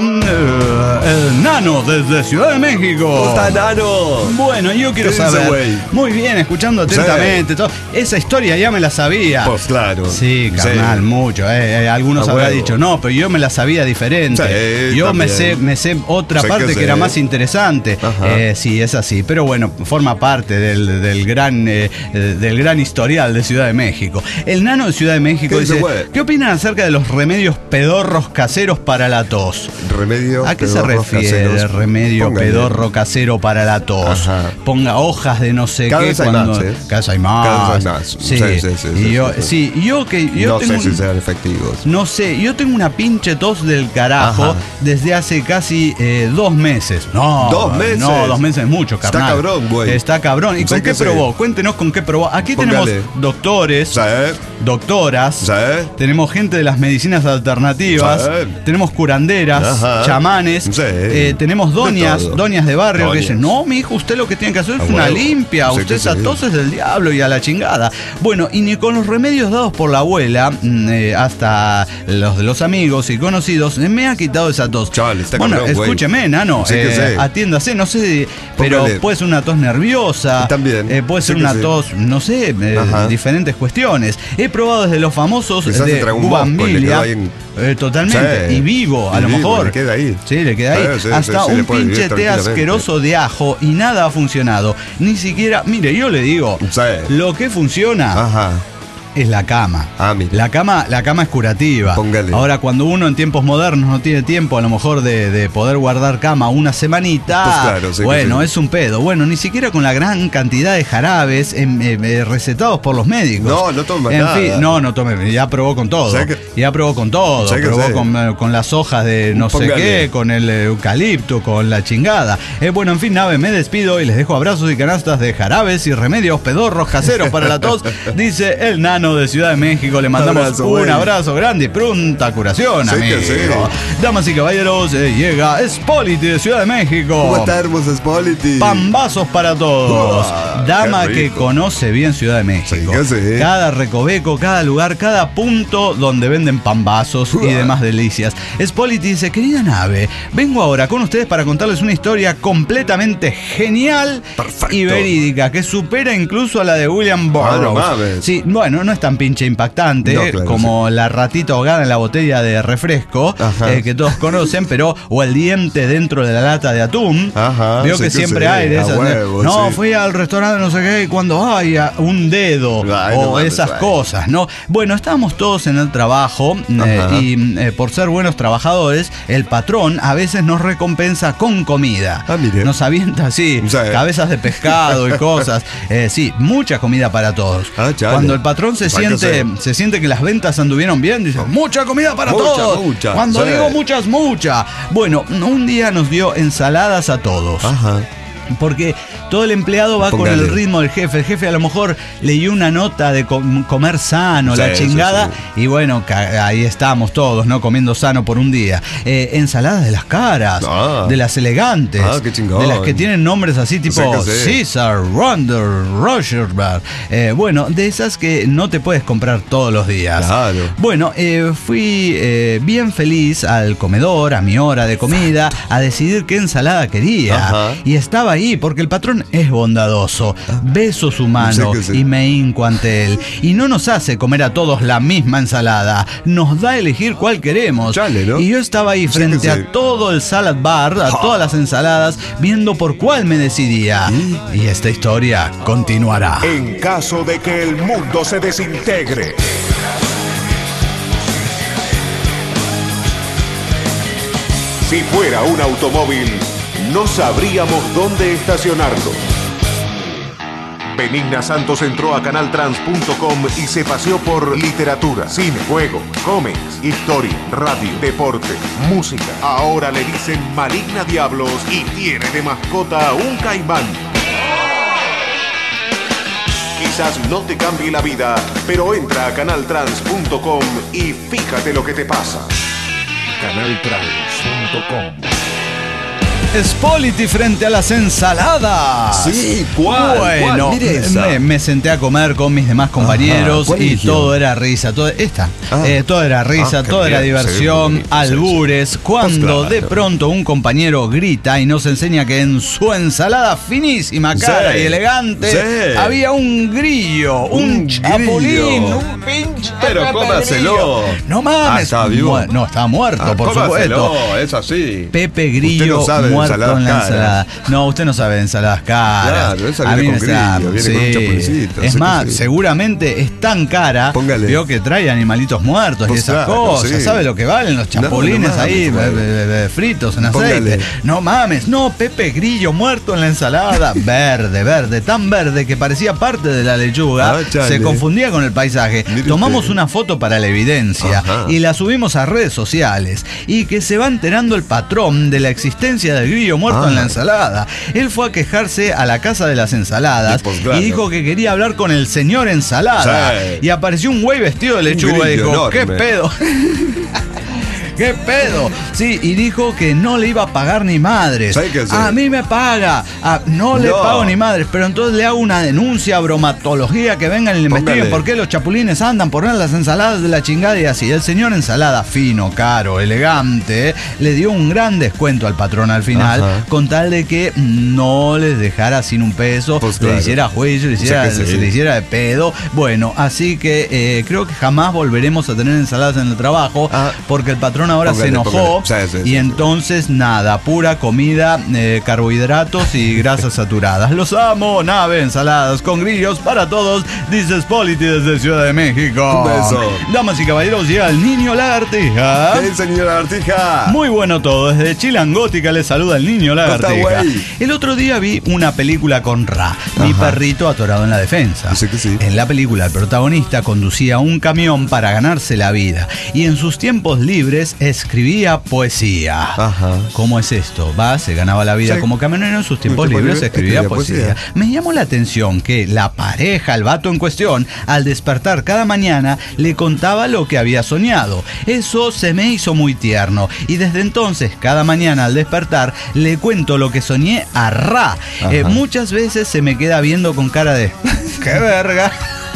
Speaker 2: eh, el Nano desde Ciudad de México.
Speaker 3: ¿Cómo está, Nano?
Speaker 2: Bueno, yo quiero saber, dice, muy bien, escuchando atentamente, sí. todo, esa historia ya me la sabía.
Speaker 3: Pues claro.
Speaker 2: Sí, carnal, sí. mucho. Eh, eh, algunos ah, habrán bueno. dicho, no, pero yo me la sabía diferente. Sí, yo me sé, me sé otra sé parte que, que era más interesante. Eh, sí, es así, pero bueno, forma parte del, del gran eh, del gran historial de Ciudad de México. El Nano de Ciudad de México dice, dice ¿qué opinan acerca de los remedios pedorros caseros para la tos?
Speaker 3: Remedio
Speaker 2: ¿A qué se refiere caseros? remedio Póngale. pedorro casero para la tos? Ajá. Ponga hojas de no sé
Speaker 3: Cada
Speaker 2: qué
Speaker 3: vez hay
Speaker 2: cuando
Speaker 3: más, ¿eh?
Speaker 2: Cada vez hay más.
Speaker 3: Cada vez hay más.
Speaker 2: Sí,
Speaker 3: sí, sí, sí,
Speaker 2: y
Speaker 3: sí,
Speaker 2: yo,
Speaker 3: sí,
Speaker 2: sí, yo que yo
Speaker 3: no
Speaker 2: tengo
Speaker 3: sé
Speaker 2: un,
Speaker 3: si sean efectivos.
Speaker 2: No sé, yo tengo una pinche tos del carajo Ajá. desde hace casi eh, dos meses. No,
Speaker 3: dos meses.
Speaker 2: No, dos meses es mucho, carnal.
Speaker 3: Está cabrón, güey.
Speaker 2: Está cabrón. ¿Y con qué probó? Sí. Cuéntenos con qué probó. Aquí Póngale. tenemos doctores, sí. doctoras, sí. tenemos gente de las medicinas alternativas, sí. tenemos curanderas, Ajá. chamanes, sí. eh, tenemos doñas, de doñas de barrio doñas. que dicen, no, mi hijo, usted lo que tiene que hacer es ah, una bueno. limpia, sí, usted esa sí. tos es del diablo y a la chingada. Bueno, y ni con los remedios dados por la abuela, eh, hasta los de los amigos y conocidos, eh, me ha quitado esa tos.
Speaker 3: Chaval, está
Speaker 2: bueno,
Speaker 3: cabrón,
Speaker 2: escúcheme, Nano, sí eh, atiéndase, no sé, pero Póngale. puede ser una tos nerviosa,
Speaker 3: también
Speaker 2: eh, puede ser
Speaker 3: sí
Speaker 2: una
Speaker 3: sí.
Speaker 2: tos, no sé, eh, diferentes cuestiones. He probado desde los famosos
Speaker 3: Quizás
Speaker 2: de Bugambilia, eh, totalmente, sí. y vivo, a y lo vivo, mejor.
Speaker 3: Le queda ahí.
Speaker 2: Sí, le queda ahí. Sí, sí, Hasta sí, un pinche té asqueroso de ajo y nada ha funcionado. Ni siquiera, mire, yo le digo, sí. lo que funciona.
Speaker 3: Ajá.
Speaker 2: es la cama.
Speaker 3: Ah, mira.
Speaker 2: La cama, la cama es curativa.
Speaker 3: Póngale.
Speaker 2: Ahora, cuando uno en tiempos modernos no tiene tiempo, a lo mejor de, de poder guardar cama una semanita,
Speaker 3: Pues claro, sí,
Speaker 2: bueno,
Speaker 3: sí.
Speaker 2: es un pedo. Bueno, ni siquiera con la gran cantidad de jarabes em, em, eh, recetados por los médicos.
Speaker 3: No, no tome
Speaker 2: En
Speaker 3: nada.
Speaker 2: fin, no, no tome, ya probó con todo.
Speaker 3: ¿Sabe que-
Speaker 2: Ya probó con todo.
Speaker 3: ¿Sabe que
Speaker 2: Probó
Speaker 3: sé?
Speaker 2: con, eh, con las hojas de no sé
Speaker 3: Póngale.
Speaker 2: qué, con el eucalipto, con la chingada. Eh, bueno, en fin, nave, me despido y les dejo abrazos y canastas de jarabes y remedios pedorros caseros para la tos. Dice el nano de Ciudad de México. Le mandamos
Speaker 3: Abrazo,
Speaker 2: un
Speaker 3: güey.
Speaker 2: abrazo grande y pronta curación,
Speaker 3: Sí
Speaker 2: amigo.
Speaker 3: que sí.
Speaker 2: Damas y caballeros, eh, llega Spolity de Ciudad de México.
Speaker 3: ¿Cómo está, hermosa Spolity?
Speaker 2: Pambazos para todos.
Speaker 3: Uah,
Speaker 2: Dama
Speaker 3: qué
Speaker 2: que
Speaker 3: rico.
Speaker 2: conoce bien Ciudad de México.
Speaker 3: Sí que sí.
Speaker 2: Cada recoveco, cada lugar, cada punto donde venden pambazos y
Speaker 3: Uah.
Speaker 2: demás delicias. Spolity dice, querida nave, vengo ahora con ustedes para contarles una historia completamente genial
Speaker 3: Perfecto.
Speaker 2: y verídica, que supera incluso a la de William
Speaker 3: Ah, no
Speaker 2: Burroughs.
Speaker 3: mames.
Speaker 2: Sí, bueno, no es tan pinche impactante
Speaker 3: No,
Speaker 2: eh,
Speaker 3: claro,
Speaker 2: como la ratita ahogada en la botella de refresco,
Speaker 3: Ajá.
Speaker 2: eh, que todos conocen, pero o el diente dentro de la lata de atún.
Speaker 3: Ajá,
Speaker 2: Veo
Speaker 3: sí
Speaker 2: que
Speaker 3: que
Speaker 2: siempre
Speaker 3: sí,
Speaker 2: hay de
Speaker 3: a
Speaker 2: esas.
Speaker 3: huevo,
Speaker 2: no,
Speaker 3: sí.
Speaker 2: fui al restaurante no sé qué y cuando hay a- un dedo
Speaker 3: Ay,
Speaker 2: o
Speaker 3: no mames,
Speaker 2: esas
Speaker 3: ay.
Speaker 2: cosas, ¿no? Bueno, estábamos todos en el trabajo eh,
Speaker 3: Ajá.
Speaker 2: y eh, por ser buenos trabajadores, el patrón a veces nos recompensa con comida.
Speaker 3: Ah, mire.
Speaker 2: Nos avienta así,
Speaker 3: Sí.
Speaker 2: cabezas de pescado y cosas. Eh, sí, mucha comida para todos.
Speaker 3: Ah, chale.
Speaker 2: Cuando el patrón se
Speaker 3: Hay que
Speaker 2: siente,
Speaker 3: ser.
Speaker 2: se siente que las ventas anduvieron bien, dice, mucha comida para
Speaker 3: Mucha,
Speaker 2: todos.
Speaker 3: mucha,
Speaker 2: Cuando
Speaker 3: sí.
Speaker 2: digo muchas, mucha. Bueno, un día nos dio ensaladas a todos.
Speaker 3: Ajá.
Speaker 2: Porque todo el empleado va
Speaker 3: Póngale.
Speaker 2: con el ritmo del jefe. El jefe a lo mejor leyó una nota de com- comer sano,
Speaker 3: Sí,
Speaker 2: la
Speaker 3: sí,
Speaker 2: chingada.
Speaker 3: sí.
Speaker 2: Y bueno, ca- ahí estamos todos, ¿no? Comiendo sano por un día. Eh, ensaladas de las caras,
Speaker 3: Ah.
Speaker 2: de las elegantes.
Speaker 3: Ah, qué chingón.
Speaker 2: De las que tienen nombres así tipo
Speaker 3: Sí que sí.
Speaker 2: Caesar, Ronder, Rochersberg. Eh, bueno, de esas que no te puedes comprar todos los días.
Speaker 3: Claro.
Speaker 2: Bueno, eh, fui eh, bien feliz al comedor, a mi hora de comida, a decidir qué ensalada quería.
Speaker 3: Ajá.
Speaker 2: Y estaba ahí porque el patrón es bondadoso, beso su mano
Speaker 3: Sí que sí.
Speaker 2: y me hinco ante él. Y no nos hace comer a todos la misma ensalada, nos da a elegir cuál queremos.
Speaker 3: Chale, ¿no?
Speaker 2: Y yo estaba ahí
Speaker 3: Sí
Speaker 2: frente
Speaker 3: que sí.
Speaker 2: a todo el salad bar, a todas las ensaladas, viendo por cuál me decidía. Y esta historia continuará.
Speaker 1: En caso de que el mundo se desintegre. Si fuera un automóvil, no sabríamos dónde estacionarlo. Benigna Santos entró a canal trans punto com y se paseó por literatura, cine, juego, cómics, historia, radio, deporte, música. Ahora le dicen Maligna Diablos y tiene de mascota un caimán. Quizás no te cambie la vida, pero entra a canal trans punto com y fíjate lo que te pasa. canal trans punto com.
Speaker 2: Spolity frente a las ensaladas.
Speaker 3: Sí, ¿cuál?
Speaker 2: Bueno,
Speaker 3: ¿Cuál? Mire esa.
Speaker 2: me, me senté a comer con mis demás compañeros
Speaker 3: ¿cuál
Speaker 2: y
Speaker 3: eligió?
Speaker 2: todo era risa. Todo, esta,
Speaker 3: Ah.
Speaker 2: eh, todo era risa,
Speaker 3: Ah, qué
Speaker 2: todo era
Speaker 3: bien,
Speaker 2: diversión,
Speaker 3: sí, sí, sí,
Speaker 2: albures.
Speaker 3: sí.
Speaker 2: Cuando
Speaker 3: Pues claro.
Speaker 2: de pronto un compañero grita y nos enseña que en su ensalada finísima, cara
Speaker 3: Sí,
Speaker 2: y elegante,
Speaker 3: sí.
Speaker 2: había un grillo, un,
Speaker 3: Un
Speaker 2: chapulín,
Speaker 3: grillo.
Speaker 2: un pinche
Speaker 3: Pero
Speaker 2: Pepe
Speaker 3: cómaselo.
Speaker 2: Grillo. No mames.
Speaker 3: Ah, ¿estaba vivo?
Speaker 2: Mu- No, estaba muerto,
Speaker 3: Ah,
Speaker 2: por
Speaker 3: cómaselo,
Speaker 2: supuesto.
Speaker 3: es así.
Speaker 2: Pepe Grillo
Speaker 3: Usted no sabe de
Speaker 2: muerto
Speaker 3: ensaladas
Speaker 2: en la
Speaker 3: caras.
Speaker 2: ensalada. No, usted no sabe de ensaladas caras.
Speaker 3: Claro, esa
Speaker 2: A
Speaker 3: viene
Speaker 2: mí
Speaker 3: con
Speaker 2: me está-
Speaker 3: grillo, viene con un chapulincito,
Speaker 2: Es
Speaker 3: sí que
Speaker 2: más,
Speaker 3: sí.
Speaker 2: seguramente es tan cara.
Speaker 3: Póngale.
Speaker 2: Vio que trae animalitos muertos y
Speaker 3: Pues
Speaker 2: esas
Speaker 3: claro,
Speaker 2: cosas.
Speaker 3: sí.
Speaker 2: ¿Sabe lo que valen los
Speaker 3: No, no
Speaker 2: chapulines
Speaker 3: mames,
Speaker 2: ahí
Speaker 3: güey.
Speaker 2: be- be- be- fritos en aceite?
Speaker 3: Póngale.
Speaker 2: No mames, no, Pepe Grillo muerto en la ensalada. Verde, verde, tan verde que parecía parte de la lechuga.
Speaker 3: Ah, chale.
Speaker 2: Se confundía con el paisaje.
Speaker 3: Mire
Speaker 2: Tomamos
Speaker 3: usted.
Speaker 2: una foto para la evidencia
Speaker 3: Ajá.
Speaker 2: y la subimos a redes sociales. Y que se va enterando el patrón de la existencia del grillo muerto
Speaker 3: Ah.
Speaker 2: en la ensalada. Él fue a quejarse a la casa de las ensaladas
Speaker 3: Y pues, claro.
Speaker 2: y dijo que quería hablar con el señor ensalada.
Speaker 3: Sí.
Speaker 2: Y apareció un güey vestido de lechuga y
Speaker 3: grillo
Speaker 2: dijo, ¿qué
Speaker 3: enorme.
Speaker 2: pedo? ¿Qué pedo? Sí, y dijo que no le iba a pagar ni madres.
Speaker 3: ¿Sabe qué hacer?
Speaker 2: A mí me paga. Ah, no le
Speaker 3: No.
Speaker 2: pago ni madres. Pero entonces le hago una denuncia a bromatología que vengan y le investiguen
Speaker 3: Póngale.
Speaker 2: por qué los chapulines andan por las ensaladas de la chingada y así. El señor ensalada, fino, caro, elegante, le dio un gran descuento al patrón al final,
Speaker 3: Ajá.
Speaker 2: con tal de que no les dejara sin un peso,
Speaker 3: Pues
Speaker 2: le
Speaker 3: claro.
Speaker 2: hiciera juicio, le
Speaker 3: O sea
Speaker 2: hiciera,
Speaker 3: que sí.
Speaker 2: se le hiciera de pedo. Bueno, así que eh, creo que jamás volveremos a tener ensaladas en el trabajo,
Speaker 3: Ah.
Speaker 2: porque el patrón patrón ahora póngale, se enojó sí, sí, y sí, entonces sí. nada, pura comida, eh, carbohidratos y grasas saturadas. Los amo, nave, ensaladas con grillos para todos, dice Spolity desde Ciudad de México.
Speaker 3: Un beso.
Speaker 2: Damas y caballeros, llega el niño lagartija.
Speaker 3: ¡Hey, señor lagartija!
Speaker 2: Muy bueno todo, desde Chilangótica les saluda el niño lagartija. El otro día vi una película con Ra, Ajá. mi perrito atorado en la defensa.
Speaker 3: Sí que sí.
Speaker 2: En la película el protagonista conducía un camión para ganarse la vida y en sus tiempos libres escribía poesía.
Speaker 3: Ajá.
Speaker 2: ¿Cómo es esto? Va, se ganaba la vida sí. como camionero, en sus tiempos libres libre, escribía, escribía poesía. poesía. Me llamó la atención que la pareja, el vato en cuestión, al despertar cada mañana le contaba lo que había soñado. Eso se me hizo muy tierno y desde entonces cada mañana al despertar le cuento lo que soñé a Ra. Eh, muchas veces se me queda viendo con cara de ¡qué verga!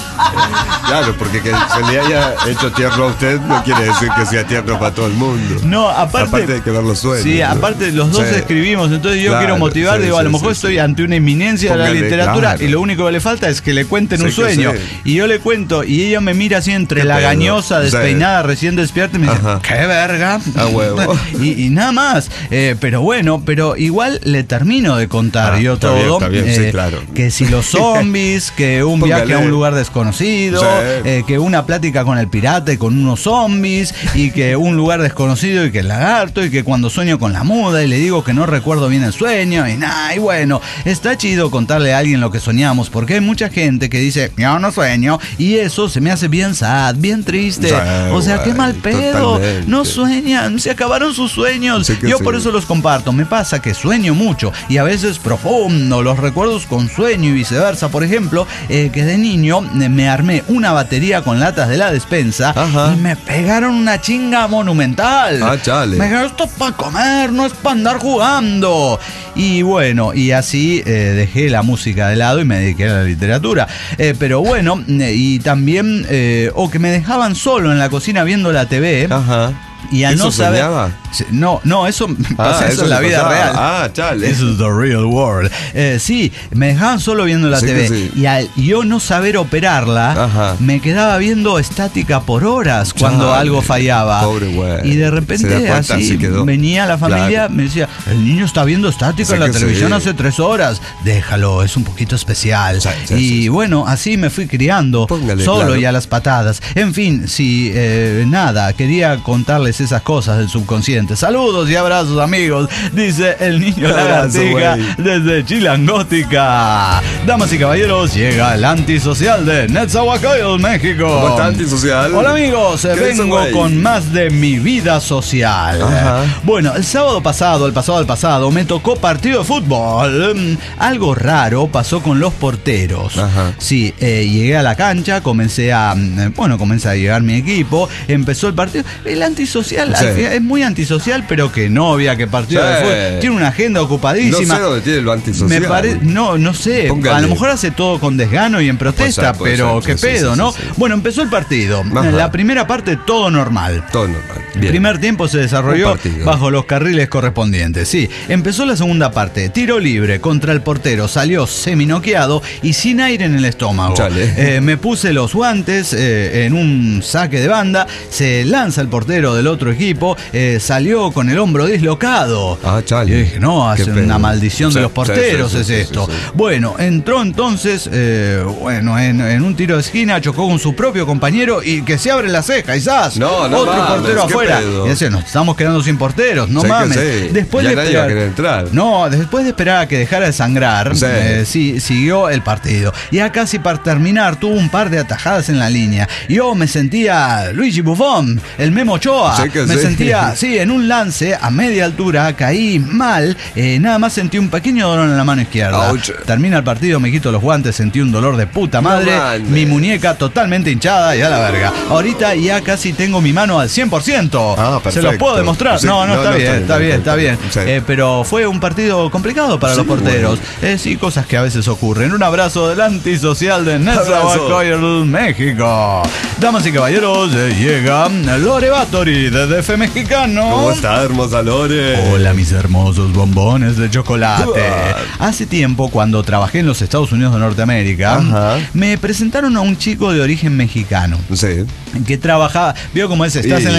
Speaker 3: Claro, porque que se le haya hecho tierno a usted no quiere decir que sea tierno para todo el mundo.
Speaker 2: No, aparte,
Speaker 3: aparte hay que ver los sueños.
Speaker 2: Sí, ¿no? Aparte los dos sí. escribimos, entonces yo claro, quiero motivar, sí, digo, sí, a lo mejor sí, estoy sí. ante una inminencia Póngale, de la literatura claro. y lo único que le falta es que le cuenten sí, un sueño. Y yo le cuento y ella me mira así entre la pedo? gañosa, despeinada, sí. recién despierta y me dice, Ajá. ¡qué verga!
Speaker 3: A huevo.
Speaker 2: y, y nada más. Eh, pero bueno, pero igual le termino de contar ah, yo está todo.
Speaker 3: Bien, está bien,
Speaker 2: eh,
Speaker 3: sí, claro.
Speaker 2: Que si los zombies, que un Póngale. viaje a un lugar desconocido. Sí. Eh, que una plática con el pirata y con unos zombies y que un lugar desconocido y que el lagarto y que cuando sueño con la muda y le digo que no recuerdo bien el sueño y nada, y bueno, está chido contarle a alguien lo que soñamos porque hay mucha gente que dice yo no sueño y eso se me hace bien sad, bien triste, sí, o sea, qué mal pedo, totalmente. No sueñan, se acabaron sus sueños, sí yo sí. por eso los comparto, me pasa que sueño mucho y a veces profundo, los recuerdos con sueño y viceversa, por ejemplo, eh, que de niño eh, me armé una batería con latas de la despensa Ajá. y me pegaron una chinga monumental.
Speaker 3: Ah, chale.
Speaker 2: Me dijeron, esto es para comer, no es para andar jugando. Y bueno, y así eh, dejé la música de lado y me dediqué a la literatura. Eh, pero bueno, y también, eh, o que me dejaban solo en la cocina viendo la T V.
Speaker 3: Ajá.
Speaker 2: Y al no saber.
Speaker 3: Soñaba?
Speaker 2: No, no, eso pasa
Speaker 3: ah,
Speaker 2: eso en la vida
Speaker 3: pasaba.
Speaker 2: real.
Speaker 3: Ah, chale.
Speaker 2: Eso es the real world. Eh, sí, me dejaban solo viendo la sí T V. Sí. Y al yo no saber operarla, Ajá. me quedaba viendo estática por horas cuando chale. algo fallaba.
Speaker 3: Pobre güey.
Speaker 2: Y de repente así venía la familia, claro. me decía, el niño está viendo estática sí en la televisión sí. hace tres horas. Déjalo, es un poquito especial. Sí, sí, y sí, sí. bueno, así me fui criando. Póngale, solo claro. y a las patadas. En fin, si eh, nada, quería contarles esas cosas del subconsciente. Saludos y abrazos, amigos, dice el niño lagartija desde Chilangótica. Damas y caballeros, llega el antisocial de Netzahualcóyotl, México.
Speaker 3: ¿Cómo está, antisocial?
Speaker 2: Hola, amigos, vengo con más de mi vida social. Ajá. Bueno, el sábado pasado, el pasado al pasado, me tocó partido de fútbol. Algo raro pasó con los porteros. Ajá. Sí, eh, llegué a la cancha, comencé a, bueno, comencé a llegar mi equipo, empezó el partido. El antisocial sí. al final, es muy antisocial, pero que novia, que partido sí. de fútbol. Tiene una agenda ocupadísima.
Speaker 3: No sé dónde tiene lo antisocial.
Speaker 2: Me pare... No, no sé. Póngale. A lo mejor hace todo con desgano y en protesta, puede ser, puede pero ser, qué sí, pedo, sí, ¿no? Sí, sí. Bueno, empezó el partido. Ajá. La primera parte, todo normal.
Speaker 3: Todo normal.
Speaker 2: Bien. El primer tiempo se desarrolló bajo los carriles correspondientes. Sí. Empezó la segunda parte. Tiro libre contra el portero. Salió seminoqueado y sin aire en el estómago. Eh, me puse los guantes eh, en un saque de banda. Se lanza el portero del otro equipo. Eh, salió con el hombro dislocado.
Speaker 3: Ah, chale.
Speaker 2: Yo dije, no, hace una maldición sí, de los porteros sí, sí, sí, es esto. Sí, sí, sí. Bueno, entró entonces, eh, bueno, en, en un tiro de esquina, chocó con su propio compañero y que se abre la ceja, y ¡zas!
Speaker 3: No, no
Speaker 2: otro
Speaker 3: mames,
Speaker 2: portero afuera. Y dice, nos estamos quedando sin porteros, no
Speaker 3: sí,
Speaker 2: mames.
Speaker 3: Sí.
Speaker 2: Después
Speaker 3: ya
Speaker 2: de
Speaker 3: nadie
Speaker 2: esperar,
Speaker 3: va a querer entrar.
Speaker 2: No, después de esperar a que dejara de sangrar, sí. Eh, sí, siguió el partido. Y ya casi para terminar, tuvo un par de atajadas en la línea. Yo me sentía Luigi Buffon, el Memo Ochoa. Sí me sí. sentía, sí, en un lance a media altura, caí mal, eh, nada más sentí un pequeño dolor en la mano izquierda. Ouch. Termina el partido, me quito los guantes, sentí un dolor de puta madre, no, mi muñeca totalmente hinchada y a la verga. Ahorita ya casi tengo mi mano al cien por ciento.
Speaker 3: Ah,
Speaker 2: se los puedo demostrar. Sí, no, no, no, está, no bien, está bien, está bien, está bien. Sí. Eh, pero fue un partido complicado para sí, los porteros. Bueno. Eh, sí, cosas que a veces ocurren. Un abrazo del antisocial de Netzahualcóyotl, México. Damas y caballeros, eh, llega Lore Batory de D F Mexicano.
Speaker 3: ¿Cómo está, hermosa Lore?
Speaker 2: Hola, mis hermosos bombones de chocolate. Hace tiempo, cuando trabajé en los Estados Unidos de Norteamérica, Ajá. me presentaron a un chico de origen mexicano.
Speaker 3: Sí.
Speaker 2: Que trabajaba, vio cómo es, estás
Speaker 3: y,
Speaker 2: en el gabacho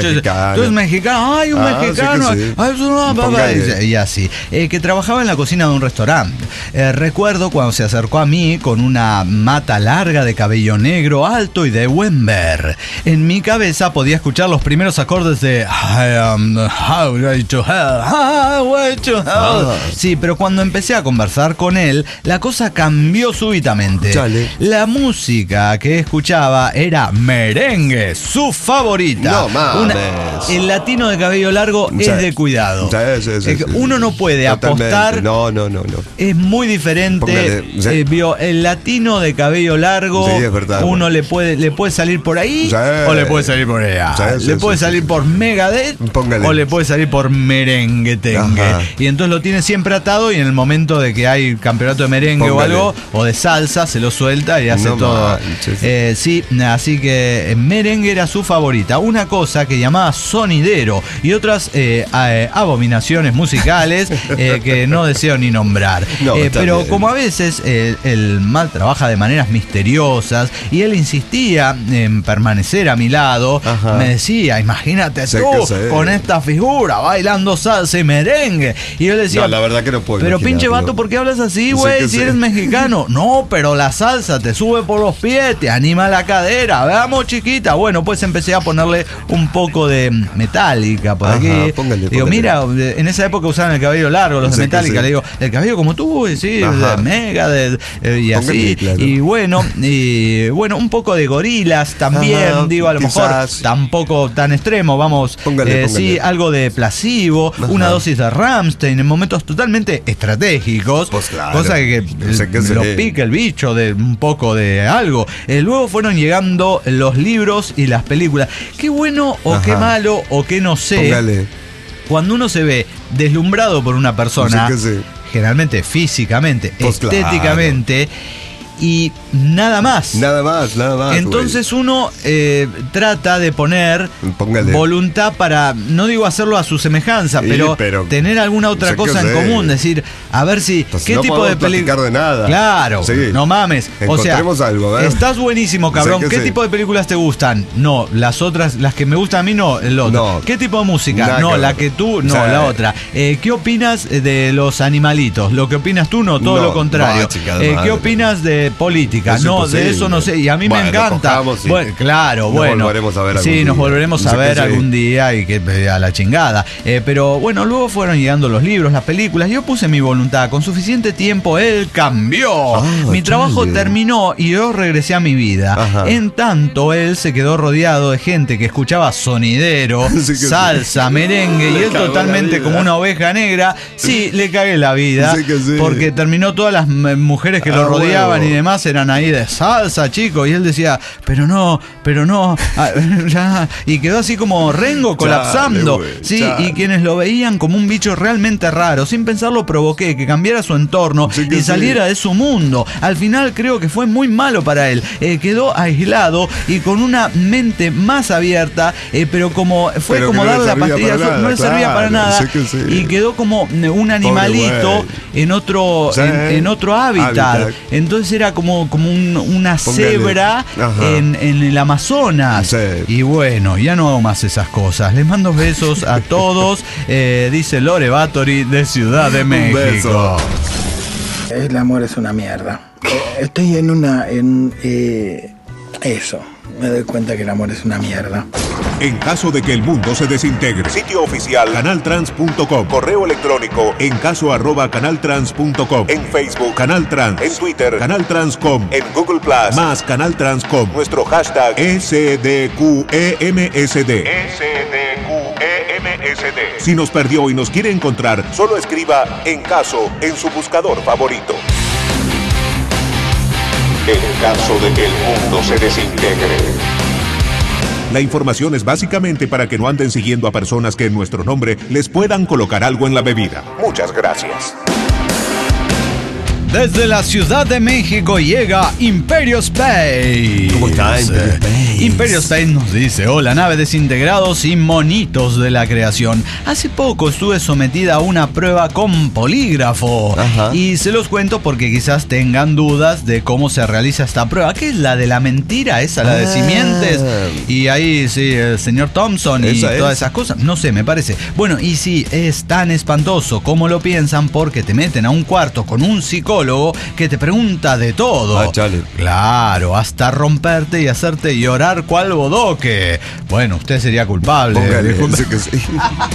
Speaker 3: mexicano.
Speaker 2: Tú eres mexicano, ay, un
Speaker 3: Ah,
Speaker 2: mexicano.
Speaker 3: sí que sí.
Speaker 2: Ay, no, papá, y, y así. Eh, que trabajaba en la cocina de un restaurante. Eh, recuerdo cuando se acercó a mí con una mata larga de cabello negro, alto y de buen ver. En mi cabeza podía escuchar los primeros acordes de I am the highway to hell, highway to hell. Ah. Sí, pero cuando empecé a conversar con él, la cosa cambió súbitamente.
Speaker 3: Chale.
Speaker 2: La música que escuchaba era merengue, su favorita.
Speaker 3: No mames.
Speaker 2: Una, el latino de cabello largo
Speaker 3: Sí.
Speaker 2: es de cuidado.
Speaker 3: Sí, sí, sí, sí.
Speaker 2: Uno no puede
Speaker 3: Totalmente.
Speaker 2: apostar.
Speaker 3: No, no, no, no.
Speaker 2: Es muy diferente.
Speaker 3: Póngale, sí.
Speaker 2: Eh, vio, el latino de cabello largo,
Speaker 3: Sí, es verdad,
Speaker 2: uno
Speaker 3: bueno.
Speaker 2: le puede le puede salir por ahí
Speaker 3: Sí.
Speaker 2: o le puede salir por allá.
Speaker 3: Sí, sí,
Speaker 2: le
Speaker 3: sí,
Speaker 2: puede
Speaker 3: sí,
Speaker 2: salir
Speaker 3: sí.
Speaker 2: por Megadeth
Speaker 3: Póngale.
Speaker 2: o le puede salir por merengue tengue.
Speaker 3: Ajá.
Speaker 2: Y entonces lo tiene siempre atado y en el momento de que hay campeonato de merengue
Speaker 3: Póngale.
Speaker 2: o algo o de salsa se lo suelta y hace
Speaker 3: No
Speaker 2: todo.
Speaker 3: manches.
Speaker 2: Eh, sí, así que eh, merengue era su favorita. Una cosa que llamaba sonidero y otras eh, eh, abominaciones musicales eh, que no deseo ni nombrar.
Speaker 3: No,
Speaker 2: Eh,
Speaker 3: está
Speaker 2: pero
Speaker 3: bien.
Speaker 2: como a veces eh, el mal trabaja de maneras misteriosas y él insistía en permanecer a mi lado,
Speaker 3: Ajá.
Speaker 2: me decía, imagínate
Speaker 3: Sé
Speaker 2: tú
Speaker 3: que sé.
Speaker 2: con esta figura bailando salsa y merengue. Y yo le decía,
Speaker 3: No, la verdad que no puedo
Speaker 2: pero pinche
Speaker 3: imaginarlo.
Speaker 2: vato, ¿por qué hablas así,
Speaker 3: Sé
Speaker 2: güey?
Speaker 3: que
Speaker 2: Si
Speaker 3: sé.
Speaker 2: eres mexicano. No, pero la salsa te sube por los pies, te anima la cadera. Veamos, chiquita. Bueno, pues empecé a ponerle un poco de Metallica por
Speaker 3: Ajá,
Speaker 2: aquí.
Speaker 3: póngale,
Speaker 2: digo,
Speaker 3: póngale.
Speaker 2: mira, en esa época usaban el cabello largo, los
Speaker 3: Sé
Speaker 2: de
Speaker 3: que
Speaker 2: Metallica.
Speaker 3: sí.
Speaker 2: Le digo, el cabello como tú, y sí,
Speaker 3: Ajá.
Speaker 2: de Mega, de, eh, y
Speaker 3: Póngale,
Speaker 2: así.
Speaker 3: claro.
Speaker 2: Y bueno, y bueno, un poco de gorilas también.
Speaker 3: Ajá,
Speaker 2: digo, a lo mejor
Speaker 3: quizás.
Speaker 2: tampoco tan extremo. Vamos,
Speaker 3: Póngale,
Speaker 2: eh, sí,
Speaker 3: póngale.
Speaker 2: algo de placebo,
Speaker 3: Ajá.
Speaker 2: una dosis de Rammstein en momentos totalmente estratégicos.
Speaker 3: Pues claro.
Speaker 2: Cosa que, que
Speaker 3: Sé que
Speaker 2: lo
Speaker 3: sé.
Speaker 2: pica el bicho de un poco de algo. Eh, luego fueron llegando los libros y las películas. Qué bueno o
Speaker 3: Ajá.
Speaker 2: qué malo o qué no sé.
Speaker 3: Póngale.
Speaker 2: Cuando uno se ve deslumbrado por una persona,
Speaker 3: Sé que sé.
Speaker 2: generalmente físicamente,
Speaker 3: Pues claro.
Speaker 2: estéticamente, y nada más.
Speaker 3: Nada más, nada más.
Speaker 2: Entonces uno eh, trata de poner
Speaker 3: Póngale.
Speaker 2: voluntad para, no digo hacerlo a su semejanza,
Speaker 3: Sí,
Speaker 2: pero,
Speaker 3: pero
Speaker 2: tener alguna otra
Speaker 3: sé
Speaker 2: cosa
Speaker 3: que
Speaker 2: en
Speaker 3: sé.
Speaker 2: común, decir, a ver si,
Speaker 3: Pues
Speaker 2: qué
Speaker 3: no
Speaker 2: tipo
Speaker 3: podemos
Speaker 2: de película.
Speaker 3: platicar de nada.
Speaker 2: Claro,
Speaker 3: Sí.
Speaker 2: no mames. O sea,
Speaker 3: Encontremos algo, a ver.
Speaker 2: estás buenísimo, cabrón.
Speaker 3: Sé que
Speaker 2: ¿Qué
Speaker 3: sí.
Speaker 2: tipo de películas te gustan? No, las otras, las que me gustan a mí no, el otro.
Speaker 3: No.
Speaker 2: ¿Qué tipo de música?
Speaker 3: Nada
Speaker 2: No,
Speaker 3: que
Speaker 2: la
Speaker 3: ver.
Speaker 2: que tú, no,
Speaker 3: Sí.
Speaker 2: la otra. Eh, ¿Qué opinas de los animalitos? Lo que opinas tú, no, todo
Speaker 3: No,
Speaker 2: lo contrario.
Speaker 3: no, chingada
Speaker 2: Eh, ¿Qué
Speaker 3: madre.
Speaker 2: opinas de política?
Speaker 3: Es
Speaker 2: no, de
Speaker 3: imposible.
Speaker 2: eso no sé. Y a mí
Speaker 3: Bueno,
Speaker 2: me encanta.
Speaker 3: cojamos y
Speaker 2: Bueno, claro,
Speaker 3: nos
Speaker 2: bueno.
Speaker 3: volveremos a ver algún
Speaker 2: Sí, nos
Speaker 3: día.
Speaker 2: volveremos
Speaker 3: Sé
Speaker 2: a
Speaker 3: que
Speaker 2: ver
Speaker 3: sí.
Speaker 2: algún día y que eh, a la chingada. Eh, pero bueno, luego fueron llegando los libros, las películas. Yo puse mi voluntad. Con suficiente tiempo él cambió.
Speaker 3: Ah,
Speaker 2: mi trabajo
Speaker 3: chale.
Speaker 2: terminó y yo regresé a mi vida.
Speaker 3: Ajá.
Speaker 2: En tanto, él se quedó rodeado de gente que escuchaba sonidero,
Speaker 3: Sí que sí.
Speaker 2: salsa, merengue y
Speaker 3: Le
Speaker 2: él
Speaker 3: cagó la
Speaker 2: totalmente
Speaker 3: vida.
Speaker 2: como una oveja negra. Sí, le cagué la vida.
Speaker 3: Sí que sí.
Speaker 2: Porque terminó todas las m- mujeres que lo
Speaker 3: Ah,
Speaker 2: rodeaban
Speaker 3: huevo.
Speaker 2: y demás eran ahí de salsa, chico. Y él decía, pero no, pero no. ah, ya. Y quedó así como Rengo colapsando.
Speaker 3: güey,
Speaker 2: Sí,
Speaker 3: chale.
Speaker 2: y quienes lo veían como un bicho realmente raro, sin pensarlo provoqué que cambiara su entorno
Speaker 3: Sí que
Speaker 2: y
Speaker 3: sí.
Speaker 2: saliera de su mundo. Al final creo que fue muy malo para él. Eh, quedó aislado y con una mente más abierta, eh, pero como fue
Speaker 3: Pero
Speaker 2: como
Speaker 3: que no
Speaker 2: darle
Speaker 3: le
Speaker 2: la
Speaker 3: servía
Speaker 2: pastilla
Speaker 3: para
Speaker 2: azul, no le
Speaker 3: nada,
Speaker 2: servía para
Speaker 3: claro,
Speaker 2: nada.
Speaker 3: sí que sí.
Speaker 2: Y quedó como un animalito
Speaker 3: güey.
Speaker 2: en otro,
Speaker 3: Sí.
Speaker 2: en, en otro hábitat.
Speaker 3: Hábitat.
Speaker 2: Entonces era como, como un- una
Speaker 3: Póngale.
Speaker 2: cebra
Speaker 3: Ajá.
Speaker 2: en, en el Amazonas.
Speaker 3: Sí.
Speaker 2: Y bueno, ya no hago más esas cosas. Les mando besos a todos. Eh, dice Lore Batory de Ciudad de México.
Speaker 3: beso.
Speaker 4: El amor es una mierda. Eh, Estoy en una... en eh, eso. Me doy cuenta que el amor es una mierda.
Speaker 1: En caso de que el mundo se desintegre. Sitio oficial canaltrans punto com. Correo electrónico en caso arroba canaltrans punto com. En Facebook Canal Trans. En Twitter Canal Trans punto com. En Google Plus más Canal Trans punto com. Nuestro hashtag S D Q E M S D. S D Q E M S D. Si nos perdió y nos quiere encontrar, solo escriba en caso en su buscador favorito. En caso de que el mundo se desintegre. La información es básicamente para que no anden siguiendo a personas que en nuestro nombre les puedan colocar algo en la bebida. Muchas gracias.
Speaker 2: Desde la Ciudad de México llega Imperio Space.
Speaker 3: ¿Cómo está Imperio Space?
Speaker 2: Imperio Space nos dice: hola, nave desintegrados y monitos de la creación. Hace poco estuve sometida a una prueba con polígrafo.
Speaker 3: Ajá.
Speaker 2: Y se los cuento porque quizás tengan dudas de cómo se realiza esta prueba. ¿Qué es la de la mentira? Esa, la de
Speaker 3: Ah.
Speaker 2: simientes. Y ahí sí, el señor Thompson y
Speaker 3: Esa
Speaker 2: todas
Speaker 3: es.
Speaker 2: esas cosas. No sé, me parece. Bueno, y sí, es tan espantoso como lo piensan, porque te meten a un cuarto con un psicólogo que te pregunta de todo.
Speaker 3: Ah, chale.
Speaker 2: Claro, hasta romperte y hacerte llorar cual bodoque. Bueno, usted sería culpable.
Speaker 3: Póngale,
Speaker 2: Disculpe.
Speaker 3: dice que sí.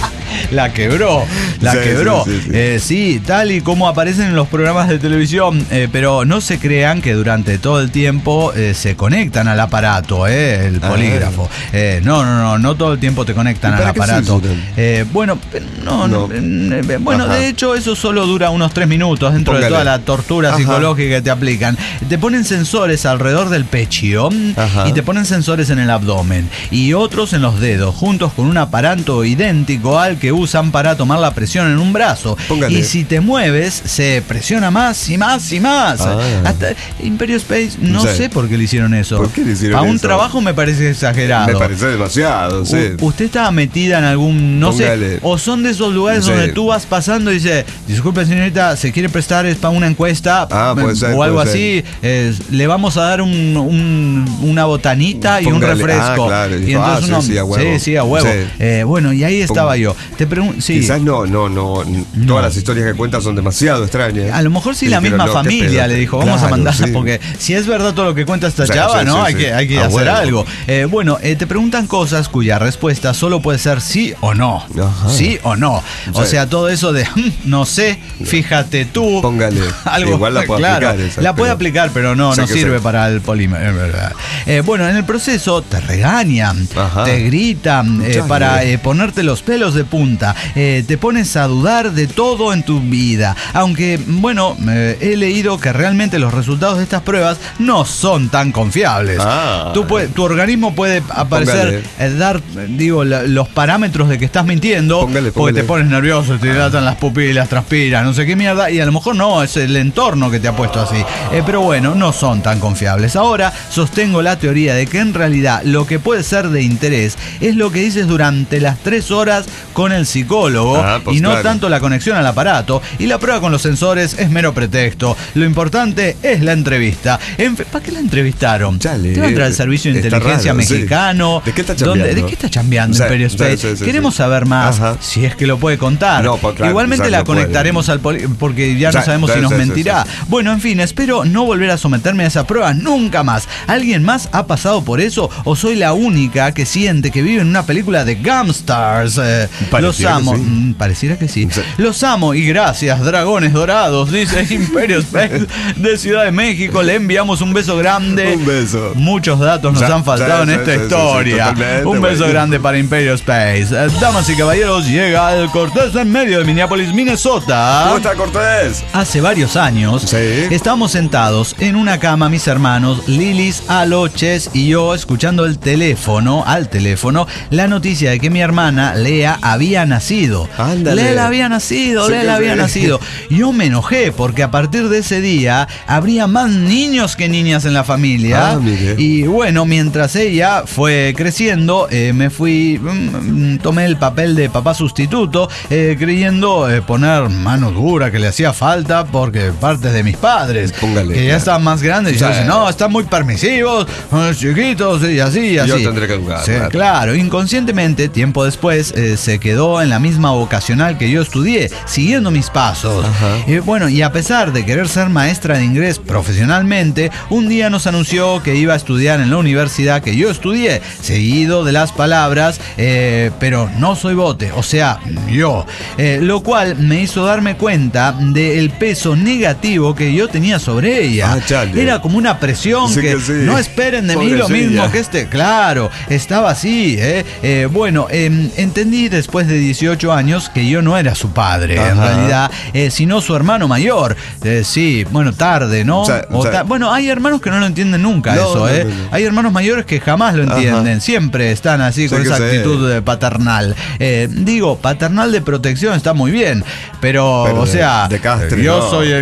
Speaker 2: La quebró, la
Speaker 3: Sí,
Speaker 2: quebró.
Speaker 3: sí, sí, sí.
Speaker 2: Eh, sí, tal y como aparecen en los programas de televisión, eh, pero no se crean que durante todo el tiempo eh, se conectan al aparato, eh, el
Speaker 3: Ah.
Speaker 2: polígrafo. Eh, no, no, no, no todo el tiempo te conectan
Speaker 3: ¿Y
Speaker 2: al
Speaker 3: para qué
Speaker 2: aparato.
Speaker 3: sirven?
Speaker 2: Eh, bueno, no, no.
Speaker 3: No.
Speaker 2: eh, bueno,
Speaker 3: Ajá.
Speaker 2: de hecho eso solo dura unos tres minutos dentro
Speaker 3: Póngale.
Speaker 2: de toda la tortura
Speaker 3: Ajá.
Speaker 2: psicológica que te aplican. Te ponen sensores alrededor del pecho
Speaker 3: Ajá.
Speaker 2: y te ponen sensores en el abdomen y otros en los dedos, juntos con un aparato idéntico al que usan para tomar la presión en un brazo.
Speaker 3: Póngale.
Speaker 2: Y si te mueves, se presiona más y más y más.
Speaker 3: Ah.
Speaker 2: Hasta Imperio Space, no
Speaker 3: Sí.
Speaker 2: sé por qué le hicieron eso.
Speaker 3: ¿Por qué le hicieron
Speaker 2: A un
Speaker 3: eso?
Speaker 2: trabajo me parece exagerado.
Speaker 3: Me parece demasiado, sí.
Speaker 2: U- usted estaba metida en algún, no
Speaker 3: Póngale.
Speaker 2: sé, o son de esos lugares
Speaker 3: Sí.
Speaker 2: donde tú vas pasando y dice, disculpe señorita, se quiere prestar es para una encuesta
Speaker 3: Ah, puede
Speaker 2: eh,
Speaker 3: ser,
Speaker 2: o algo
Speaker 3: puede
Speaker 2: así, eh, le vamos a dar un, un- una botanita y un
Speaker 3: Póngale.
Speaker 2: refresco.
Speaker 3: Ah, claro.
Speaker 2: Y entonces
Speaker 3: Ah,
Speaker 2: uno,
Speaker 3: sí, sí, a huevo.
Speaker 2: sí, sí, a huevo.
Speaker 3: Sí.
Speaker 2: Eh, bueno, y ahí estaba
Speaker 3: Ponga-
Speaker 2: yo. Te pregunto, sí.
Speaker 3: Quizás no, no, no,
Speaker 2: No.
Speaker 3: Todas las historias que cuentas son demasiado extrañas.
Speaker 2: A lo mejor sí
Speaker 3: Sí,
Speaker 2: la
Speaker 3: pero
Speaker 2: misma
Speaker 3: no, qué
Speaker 2: familia
Speaker 3: pedo.
Speaker 2: le dijo, vamos a
Speaker 3: Claro,
Speaker 2: mandarla,
Speaker 3: sí.
Speaker 2: porque si es verdad todo lo que cuenta esta
Speaker 3: Sí,
Speaker 2: chava,
Speaker 3: sí,
Speaker 2: ¿no?
Speaker 3: sí,
Speaker 2: hay,
Speaker 3: sí.
Speaker 2: Que, hay que
Speaker 3: Ah,
Speaker 2: hacer
Speaker 3: bueno.
Speaker 2: algo. Eh, bueno, eh, te preguntan cosas cuya respuesta solo puede ser sí o no.
Speaker 3: Ajá.
Speaker 2: Sí o no. O
Speaker 3: Sí.
Speaker 2: sea, todo eso de "Mm, no sé, fíjate tú".
Speaker 3: Póngale.
Speaker 2: Algo,
Speaker 3: Igual la puede
Speaker 2: claro,
Speaker 3: aplicar esa,
Speaker 2: la puede
Speaker 3: pero-
Speaker 2: aplicar, pero no,
Speaker 3: Sí
Speaker 2: no
Speaker 3: que
Speaker 2: sirve
Speaker 3: sí.
Speaker 2: para el polímero, es verdad. Eh, bueno, en el proceso te regañan,
Speaker 3: Ajá.
Speaker 2: te gritan eh,
Speaker 3: Chale.
Speaker 2: para eh, ponerte los pelos de punta. Eh, te pones a dudar de todo en tu vida. Aunque, bueno, eh, he leído que realmente los resultados de estas pruebas no son tan confiables.
Speaker 3: Ah.
Speaker 2: Tú puede- tu organismo puede aparecer, eh, dar, eh, digo, la- los parámetros de que estás mintiendo,
Speaker 3: Póngale,
Speaker 2: porque
Speaker 3: póngale.
Speaker 2: te pones nervioso, te dilatan las pupilas, transpiras, no sé qué mierda, y a lo mejor no, es el entorno que te ha puesto así. Eh, pero bueno, no son tan confiables. Ahora sostengo la teoría de que en realidad lo que puede ser de interés es lo que dices durante las tres horas con el psicólogo,
Speaker 3: Ah, pues
Speaker 2: y no
Speaker 3: claro.
Speaker 2: tanto la conexión al aparato. Y la prueba con los sensores es mero pretexto. Lo importante es la entrevista. En fe- ¿Para qué la entrevistaron?
Speaker 3: Chale,
Speaker 2: ¿Te va a entrar el servicio de
Speaker 3: está
Speaker 2: inteligencia
Speaker 3: raro, sí.
Speaker 2: mexicano?
Speaker 3: ¿De qué está
Speaker 2: ¿Dónde-
Speaker 3: chambeando?
Speaker 2: ¿De qué está chambeando
Speaker 3: Sí,
Speaker 2: Imperio
Speaker 3: sí,
Speaker 2: Space?
Speaker 3: sí, sí,
Speaker 2: Queremos
Speaker 3: sí.
Speaker 2: saber más,
Speaker 3: Ajá.
Speaker 2: si es que lo puede contar.
Speaker 3: No, pues, claro,
Speaker 2: Igualmente
Speaker 3: quizás
Speaker 2: la
Speaker 3: no puede.
Speaker 2: conectaremos al poli, porque ya
Speaker 3: Sí,
Speaker 2: no sabemos
Speaker 3: sí,
Speaker 2: si nos
Speaker 3: sí, sí,
Speaker 2: mentirá.
Speaker 3: sí,
Speaker 2: Bueno, en fin, espero no volver a someterme a esa prueba nunca más. ¿Alguien más ha pasado por eso o soy la única que siente que vive en una película de Gumstars? Eh, los
Speaker 3: Pareciera que
Speaker 2: amo.
Speaker 3: sí.
Speaker 2: Mm, pareciera que sí.
Speaker 3: Sí.
Speaker 2: Los amo y gracias, dragones dorados, dice Imperio Space de Ciudad de México. Le enviamos un beso grande.
Speaker 3: Un beso.
Speaker 2: Muchos datos nos
Speaker 3: Sí,
Speaker 2: han faltado
Speaker 3: sí,
Speaker 2: en
Speaker 3: sí,
Speaker 2: esta
Speaker 3: sí, sí,
Speaker 2: historia.
Speaker 3: totalmente,
Speaker 2: un beso
Speaker 3: güey.
Speaker 2: grande para Imperio Space. Eh, Damas y caballeros, llega el Cortés en medio de Minneapolis, Minnesota.
Speaker 3: ¿Cómo está Cortés?
Speaker 2: Hace varios años
Speaker 3: Sí.
Speaker 2: estábamos sentados en una cama, mis hermanos Lilis, Aloches y yo, escuchando el teléfono, al teléfono, la noticia de que mi hermana Lea había nacido.
Speaker 3: Ándale.
Speaker 2: Lela había nacido,
Speaker 3: Sí
Speaker 2: Lela
Speaker 3: que
Speaker 2: había
Speaker 3: sí.
Speaker 2: nacido. Yo me enojé porque a partir de ese día habría más niños que niñas en la familia.
Speaker 3: Ah, mire.
Speaker 2: Y bueno, mientras ella fue creciendo, eh, me fui, mm, tomé el papel de papá sustituto, eh, creyendo eh, poner mano dura que le hacía falta porque parte de mis padres,
Speaker 3: Póngale,
Speaker 2: que ya
Speaker 3: claro.
Speaker 2: estaban más grandes, y yo
Speaker 3: Sí.
Speaker 2: decía, no, están muy permisivos, eh, chiquitos, y así, y así.
Speaker 3: Yo tendré que educar,
Speaker 2: Sí,
Speaker 3: claro.
Speaker 2: claro, inconscientemente, tiempo después, eh, se quedó en la misma vocacional que yo estudié, siguiendo mis pasos.
Speaker 3: Ajá.
Speaker 2: Y bueno, y a pesar de querer ser maestra de inglés profesionalmente, un día nos anunció que iba a estudiar en la universidad que yo estudié, seguido de las palabras, eh, pero no soy bote, o sea, yo. Eh, lo cual me hizo darme cuenta del peso negativo que yo tenía sobre ella.
Speaker 3: Ah, chale.
Speaker 2: Era como una presión
Speaker 3: Sí
Speaker 2: que,
Speaker 3: que sí.
Speaker 2: no esperen de mí lo
Speaker 3: Pobrecilla.
Speaker 2: mismo que este. Claro, estaba así, ¿eh? Eh, bueno, eh, entendí después de dieciocho años que yo no era su padre, en
Speaker 3: Ajá.
Speaker 2: realidad, eh, sino su hermano mayor. Eh, sí, bueno, tarde, ¿no?
Speaker 3: O sea,
Speaker 2: O
Speaker 3: o sea-
Speaker 2: ta- bueno, hay hermanos que no lo entienden nunca
Speaker 3: No,
Speaker 2: eso,
Speaker 3: no,
Speaker 2: ¿eh?
Speaker 3: no, no.
Speaker 2: Hay hermanos mayores que jamás lo
Speaker 3: Ajá.
Speaker 2: entienden, siempre están así
Speaker 3: Sí
Speaker 2: con
Speaker 3: que
Speaker 2: esa
Speaker 3: sí.
Speaker 2: actitud eh, paternal. Eh, digo, paternal de protección está muy bien, pero,
Speaker 3: Pero
Speaker 2: o
Speaker 3: de-
Speaker 2: sea,
Speaker 3: de castre,
Speaker 2: yo
Speaker 3: no.
Speaker 2: soy el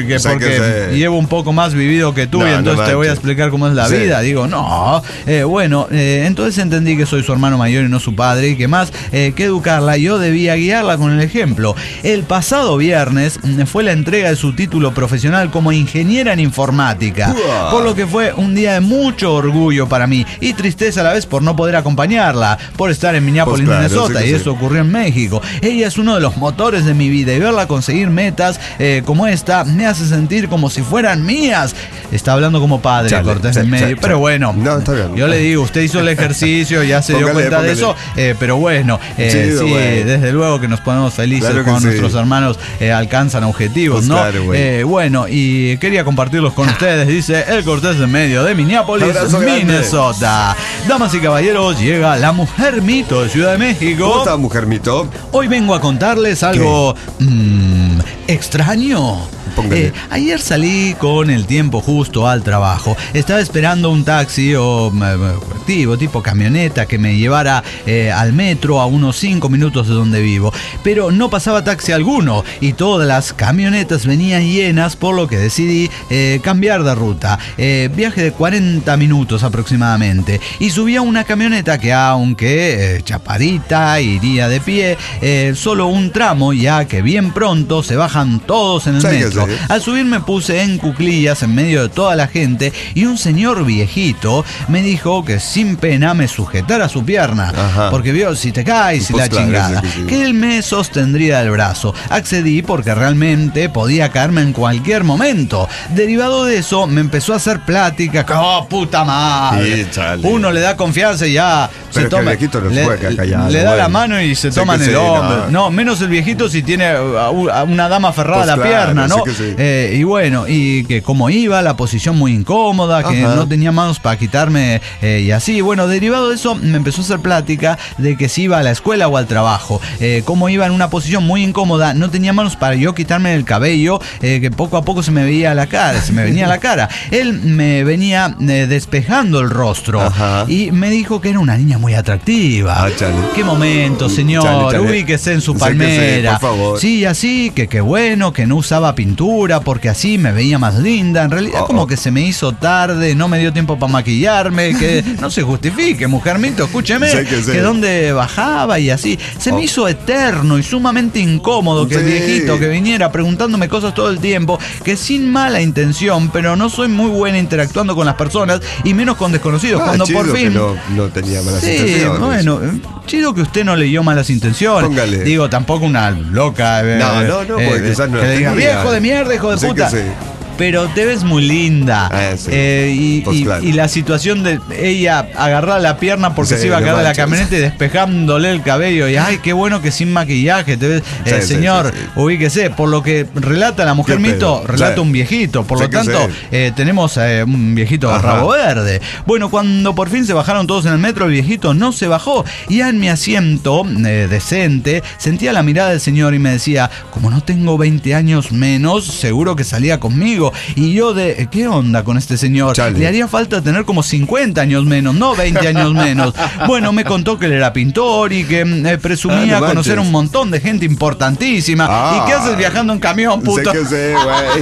Speaker 2: que
Speaker 3: O sea,
Speaker 2: porque
Speaker 3: que se-
Speaker 2: llevo un poco más vivido que tú
Speaker 3: No,
Speaker 2: y
Speaker 3: no
Speaker 2: entonces te voy a
Speaker 3: manches.
Speaker 2: explicar cómo es la
Speaker 3: Sí.
Speaker 2: vida. Digo, no. Eh, bueno, eh, entonces entendí que soy su hermano mayor y no su padre y que más eh, que educarla, yo debía guiarla con el ejemplo. El pasado viernes mm, fue la entrega de su título profesional como ingeniera en informática,
Speaker 3: Uah.
Speaker 2: por lo que fue un día de mucho orgullo para mí y tristeza a la vez por no poder acompañarla, por estar en Minneapolis,
Speaker 3: Pues claro,
Speaker 2: Minnesota,
Speaker 3: sí que
Speaker 2: y
Speaker 3: sí.
Speaker 2: eso ocurrió en México. Ella es uno de los motores de mi vida y verla conseguir metas eh, como esta me hace sentir como si fueran mías. Está hablando como padre,
Speaker 3: Chale,
Speaker 2: Cortés
Speaker 3: chale,
Speaker 2: en medio,
Speaker 3: chale,
Speaker 2: pero
Speaker 3: chale.
Speaker 2: bueno,
Speaker 3: No, está bien.
Speaker 2: yo le digo, usted hizo el ejercicio, ya se dio
Speaker 3: Póngale,
Speaker 2: cuenta de
Speaker 3: póngale.
Speaker 2: eso, eh, pero bueno, eh,
Speaker 3: Sí,
Speaker 2: sí,
Speaker 3: güey.
Speaker 2: desde luego que nos ponemos felices
Speaker 3: Claro que
Speaker 2: cuando
Speaker 3: sí.
Speaker 2: nuestros hermanos eh, alcanzan objetivos,
Speaker 3: Pues
Speaker 2: ¿no?
Speaker 3: claro, güey.
Speaker 2: Eh, bueno, y quería compartirlos con ustedes, dice el Cortés en medio de Minneapolis,
Speaker 3: Abrazo grande.
Speaker 2: Minnesota. Damas y caballeros, llega la mujer mito de Ciudad de México.
Speaker 3: ¿Cómo está, mujer mito?
Speaker 2: Hoy vengo a contarles algo mm, extraño.
Speaker 3: Póngale.
Speaker 2: Eh, ayer salí con el tiempo justo al trabajo. Estaba esperando un taxi o mm, colectivo, tipo camioneta, que me llevara eh, al metro a unos cinco minutos de donde vivo. Pero no pasaba taxi alguno y todas las camionetas venían llenas, por lo que decidí eh, cambiar de ruta. Eh, viaje de cuarenta minutos aproximadamente. Y subí a una camioneta que, aunque eh, chaparita, iría de pie, eh, solo un tramo, ya que bien pronto se bajan todos en el
Speaker 3: Sí, que
Speaker 2: metro.
Speaker 3: sí.
Speaker 2: Al subir me puse en cuclillas en medio de toda la gente y un señor viejito me dijo que sin pena me sujetara su pierna.
Speaker 3: Ajá.
Speaker 2: Porque vio, si te caes y
Speaker 3: Pues
Speaker 2: la
Speaker 3: claro,
Speaker 2: chingada.
Speaker 3: sí, sí, sí.
Speaker 2: Que él me sostendría del brazo. Accedí porque realmente podía caerme en cualquier momento. Derivado de eso, me empezó a hacer plática. ¡Oh, puta madre!
Speaker 3: Sí, chale.
Speaker 2: Uno le da confianza y ya
Speaker 3: Pero
Speaker 2: se
Speaker 3: es que
Speaker 2: toma.
Speaker 3: el viejito no se
Speaker 2: le,
Speaker 3: puede quedar callado,
Speaker 2: le da
Speaker 3: güey.
Speaker 2: la mano y se
Speaker 3: Sí
Speaker 2: toman
Speaker 3: que
Speaker 2: el
Speaker 3: sí,
Speaker 2: hombro.
Speaker 3: no.
Speaker 2: No, menos el viejito si tiene a u- a una dama aferrada
Speaker 3: Pues
Speaker 2: a la
Speaker 3: claro,
Speaker 2: pierna, ¿no?
Speaker 3: sí que sí.
Speaker 2: Eh, y bueno, y que como iba, la posición muy incómoda, que
Speaker 3: Ajá.
Speaker 2: no tenía manos para quitarme eh, y así. Bueno, derivado de eso, me empezó a hacer plática de que si iba a la escuela o al trabajo. Eh, como iba en una posición muy incómoda, no tenía manos para yo quitarme el cabello, eh, que poco a poco se me veía la cara, se me venía la cara. Él me venía eh, despejando el rostro.
Speaker 3: Ajá.
Speaker 2: Y me dijo que era una niña muy atractiva.
Speaker 3: Ah, chale.
Speaker 2: Qué momento, señor.
Speaker 3: Chale, chale.
Speaker 2: Ubíquese en su
Speaker 3: Sí que sí,
Speaker 2: palmera.
Speaker 3: por favor.
Speaker 2: Sí, así, que qué bueno, que no usaba pintura, porque así me veía más linda. En realidad,
Speaker 3: Oh,
Speaker 2: como
Speaker 3: oh.
Speaker 2: que se me hizo tarde, no me dio tiempo para maquillarme, que no se justifique, mujer mito, escúcheme,
Speaker 3: Sí que sí.
Speaker 2: que dónde bajaba y así. Se
Speaker 3: Oh.
Speaker 2: me hizo eterno y sumamente incómodo que el
Speaker 3: Sí.
Speaker 2: viejito que viniera preguntándome cosas todo el tiempo, que sin mala intención, pero no soy muy buena interactuando con las personas y menos con desconocidos.
Speaker 3: Ah,
Speaker 2: cuando
Speaker 3: chido
Speaker 2: por
Speaker 3: que
Speaker 2: fin.
Speaker 3: no, no tenía malas
Speaker 2: Sí,
Speaker 3: intenciones.
Speaker 2: bueno, eh, chido que usted no leyó malas intenciones.
Speaker 3: Póngale.
Speaker 2: Digo, tampoco una loca. eh,
Speaker 3: No, no, no, porque
Speaker 2: eh,
Speaker 3: quizás no
Speaker 2: que
Speaker 3: la
Speaker 2: le diga,
Speaker 3: tenía.
Speaker 2: viejo de mierda, hijo de
Speaker 3: Sí que
Speaker 2: puta.
Speaker 3: sí.
Speaker 2: Pero te ves muy linda.
Speaker 3: Ah, sí.
Speaker 2: Eh, y,
Speaker 3: Pues
Speaker 2: y-
Speaker 3: claro.
Speaker 2: y la situación de ella agarrar la pierna porque
Speaker 3: Sí,
Speaker 2: se iba a
Speaker 3: no
Speaker 2: caer de la
Speaker 3: manches.
Speaker 2: camioneta y despejándole el cabello. Y ay, qué bueno que sin maquillaje te ves. Eh,
Speaker 3: Sí, sí,
Speaker 2: señor,
Speaker 3: sí, sí.
Speaker 2: ubíquese. Por lo que relata la mujer
Speaker 3: Qué
Speaker 2: mito,
Speaker 3: pedo.
Speaker 2: relata
Speaker 3: Sí.
Speaker 2: un viejito. Por
Speaker 3: Sí
Speaker 2: lo
Speaker 3: que
Speaker 2: tanto,
Speaker 3: sí.
Speaker 2: eh, tenemos eh, un viejito
Speaker 3: Ajá.
Speaker 2: rabo verde. Bueno, cuando por fin se bajaron todos en el metro, el viejito no se bajó. Y ya en mi asiento eh, decente, sentía la mirada del señor y me decía, como no tengo veinte años menos, seguro que salía conmigo. Y yo de, ¿qué onda con este señor?
Speaker 3: Chale.
Speaker 2: Le haría falta tener como cincuenta años menos, no veinte años menos. Bueno, me contó que él era pintor y que mm, eh, presumía
Speaker 3: Ah, no
Speaker 2: conocer
Speaker 3: manches.
Speaker 2: un montón de gente importantísima.
Speaker 3: Ah.
Speaker 2: ¿Y qué haces viajando en camión, puto?
Speaker 3: Sé que sé,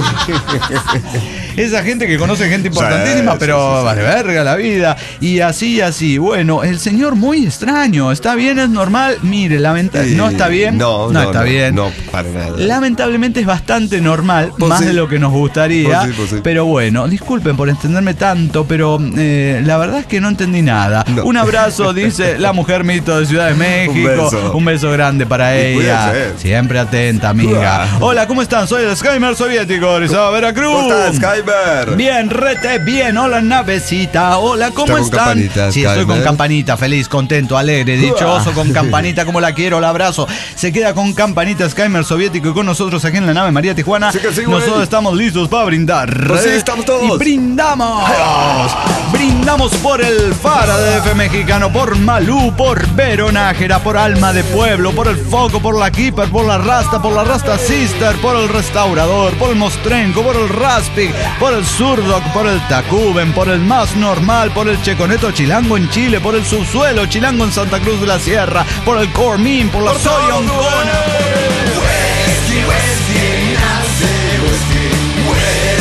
Speaker 3: güey.
Speaker 2: Esa gente que conoce gente importantísima,
Speaker 3: Sí,
Speaker 2: pero
Speaker 3: sí, sí, sí.
Speaker 2: vale verga la vida. Y así, así. Bueno, el señor muy extraño. ¿Está bien? ¿Es normal? Mire, lamentablemente. ¿No está bien?
Speaker 3: No, no,
Speaker 2: está
Speaker 3: no,
Speaker 2: bien.
Speaker 3: No, para nada.
Speaker 2: Lamentablemente es bastante normal,
Speaker 3: Pues
Speaker 2: más
Speaker 3: sí.
Speaker 2: de lo que nos gustaría.
Speaker 3: Pues sí, pues sí.
Speaker 2: Pero bueno, disculpen por entenderme tanto, pero eh, la verdad es que no entendí nada.
Speaker 3: No.
Speaker 2: Un abrazo, dice la mujer mito de Ciudad de México.
Speaker 3: beso.
Speaker 2: Un beso grande para
Speaker 3: Y
Speaker 2: ella.
Speaker 3: cuídese.
Speaker 2: Siempre atenta, amiga.
Speaker 3: Uah.
Speaker 2: Hola, ¿cómo están? Soy el Skymer soviético, Orizaba, Veracruz.
Speaker 3: ¿Cómo estás, Skyber?
Speaker 2: Bien, rete, bien. Hola, navecita. Hola, ¿cómo
Speaker 3: Está con
Speaker 2: están?
Speaker 3: campanita,
Speaker 2: Sí, estoy con
Speaker 3: Skymer.
Speaker 2: campanita, feliz, contento, alegre, dichoso, con campanita, como la quiero, la abrazo. Se queda con campanita Skymer soviético y con nosotros aquí en la nave María Tijuana.
Speaker 3: Sí que sí, güey.
Speaker 2: Nosotros estamos listos para brindar.
Speaker 3: Pues sí, estamos todos.
Speaker 2: Y brindamos. Brindamos por el Fara de F mexicano, por Malú, por Vero Nájera, por Alma de Pueblo, por el Foco, por la Keeper, por la Rasta, por la Rasta Sister, por el Restaurador, por el Mostrenco, por el Raspig, por el Surdoc, por el Tacuben, por el Más Normal, por el Checoneto Chilango en Chile, por el Subsuelo Chilango en Santa Cruz de la Sierra, por el Cormín, por la Soy Oncona.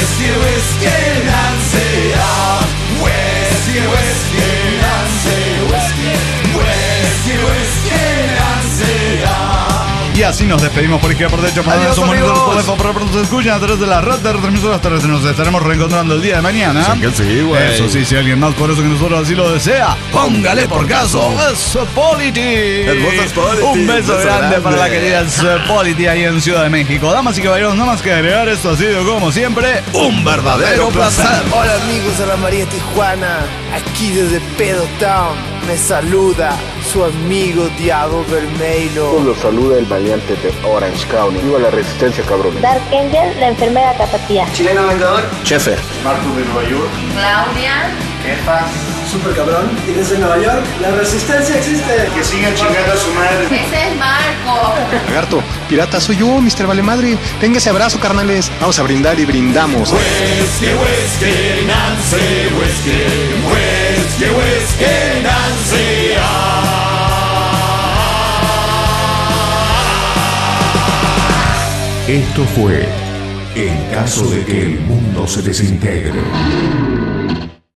Speaker 5: Whisky, whisky, Nancy, ah. Whisky, whisky, Nancy, whisky, whisky, whisky, Nancy, ah.
Speaker 2: Y así nos despedimos por izquierda por derecha. Para esos monitores por teléfono, para pronto se escuchan a través de la red de retransmisoras terrestres. Nos estaremos reencontrando el día de mañana.
Speaker 3: Sí, que sí, güey.
Speaker 2: Eso sí, si alguien más por eso que nosotros así lo desea, póngale por caso. Spolity.
Speaker 3: Hermosa Spolity.
Speaker 2: Un beso
Speaker 3: beso
Speaker 2: grande,
Speaker 3: grande
Speaker 2: para la querida Spolity ahí en Ciudad de México. Damas y caballeros, no más que agregar, esto ha sido como siempre un verdadero placer.
Speaker 6: Hola amigos de la María Tijuana, aquí desde Pedo Town me saluda su amigo Diablo Vermelho.
Speaker 7: Los saluda el valiente de Orange County. Viva la resistencia, cabrón.
Speaker 8: Dark Angel, la enfermera tapatía.
Speaker 7: Chileno Vengador.
Speaker 9: Chefe.
Speaker 7: Marco de Nueva York.
Speaker 8: Claudia.
Speaker 7: Jefa.
Speaker 6: Super cabrón. Y desde Nueva York, la resistencia existe.
Speaker 7: Que sigan chingando a su madre.
Speaker 8: Ese es Marco.
Speaker 9: Lagarto, pirata, soy yo, mister Valemadre. Venga ese abrazo, carnales. Vamos a brindar y brindamos.
Speaker 5: Whisky, whisky, Nancy, whisky, whisky, whisky, Nancy, ah.
Speaker 1: Esto fue En caso de que el mundo se desintegre.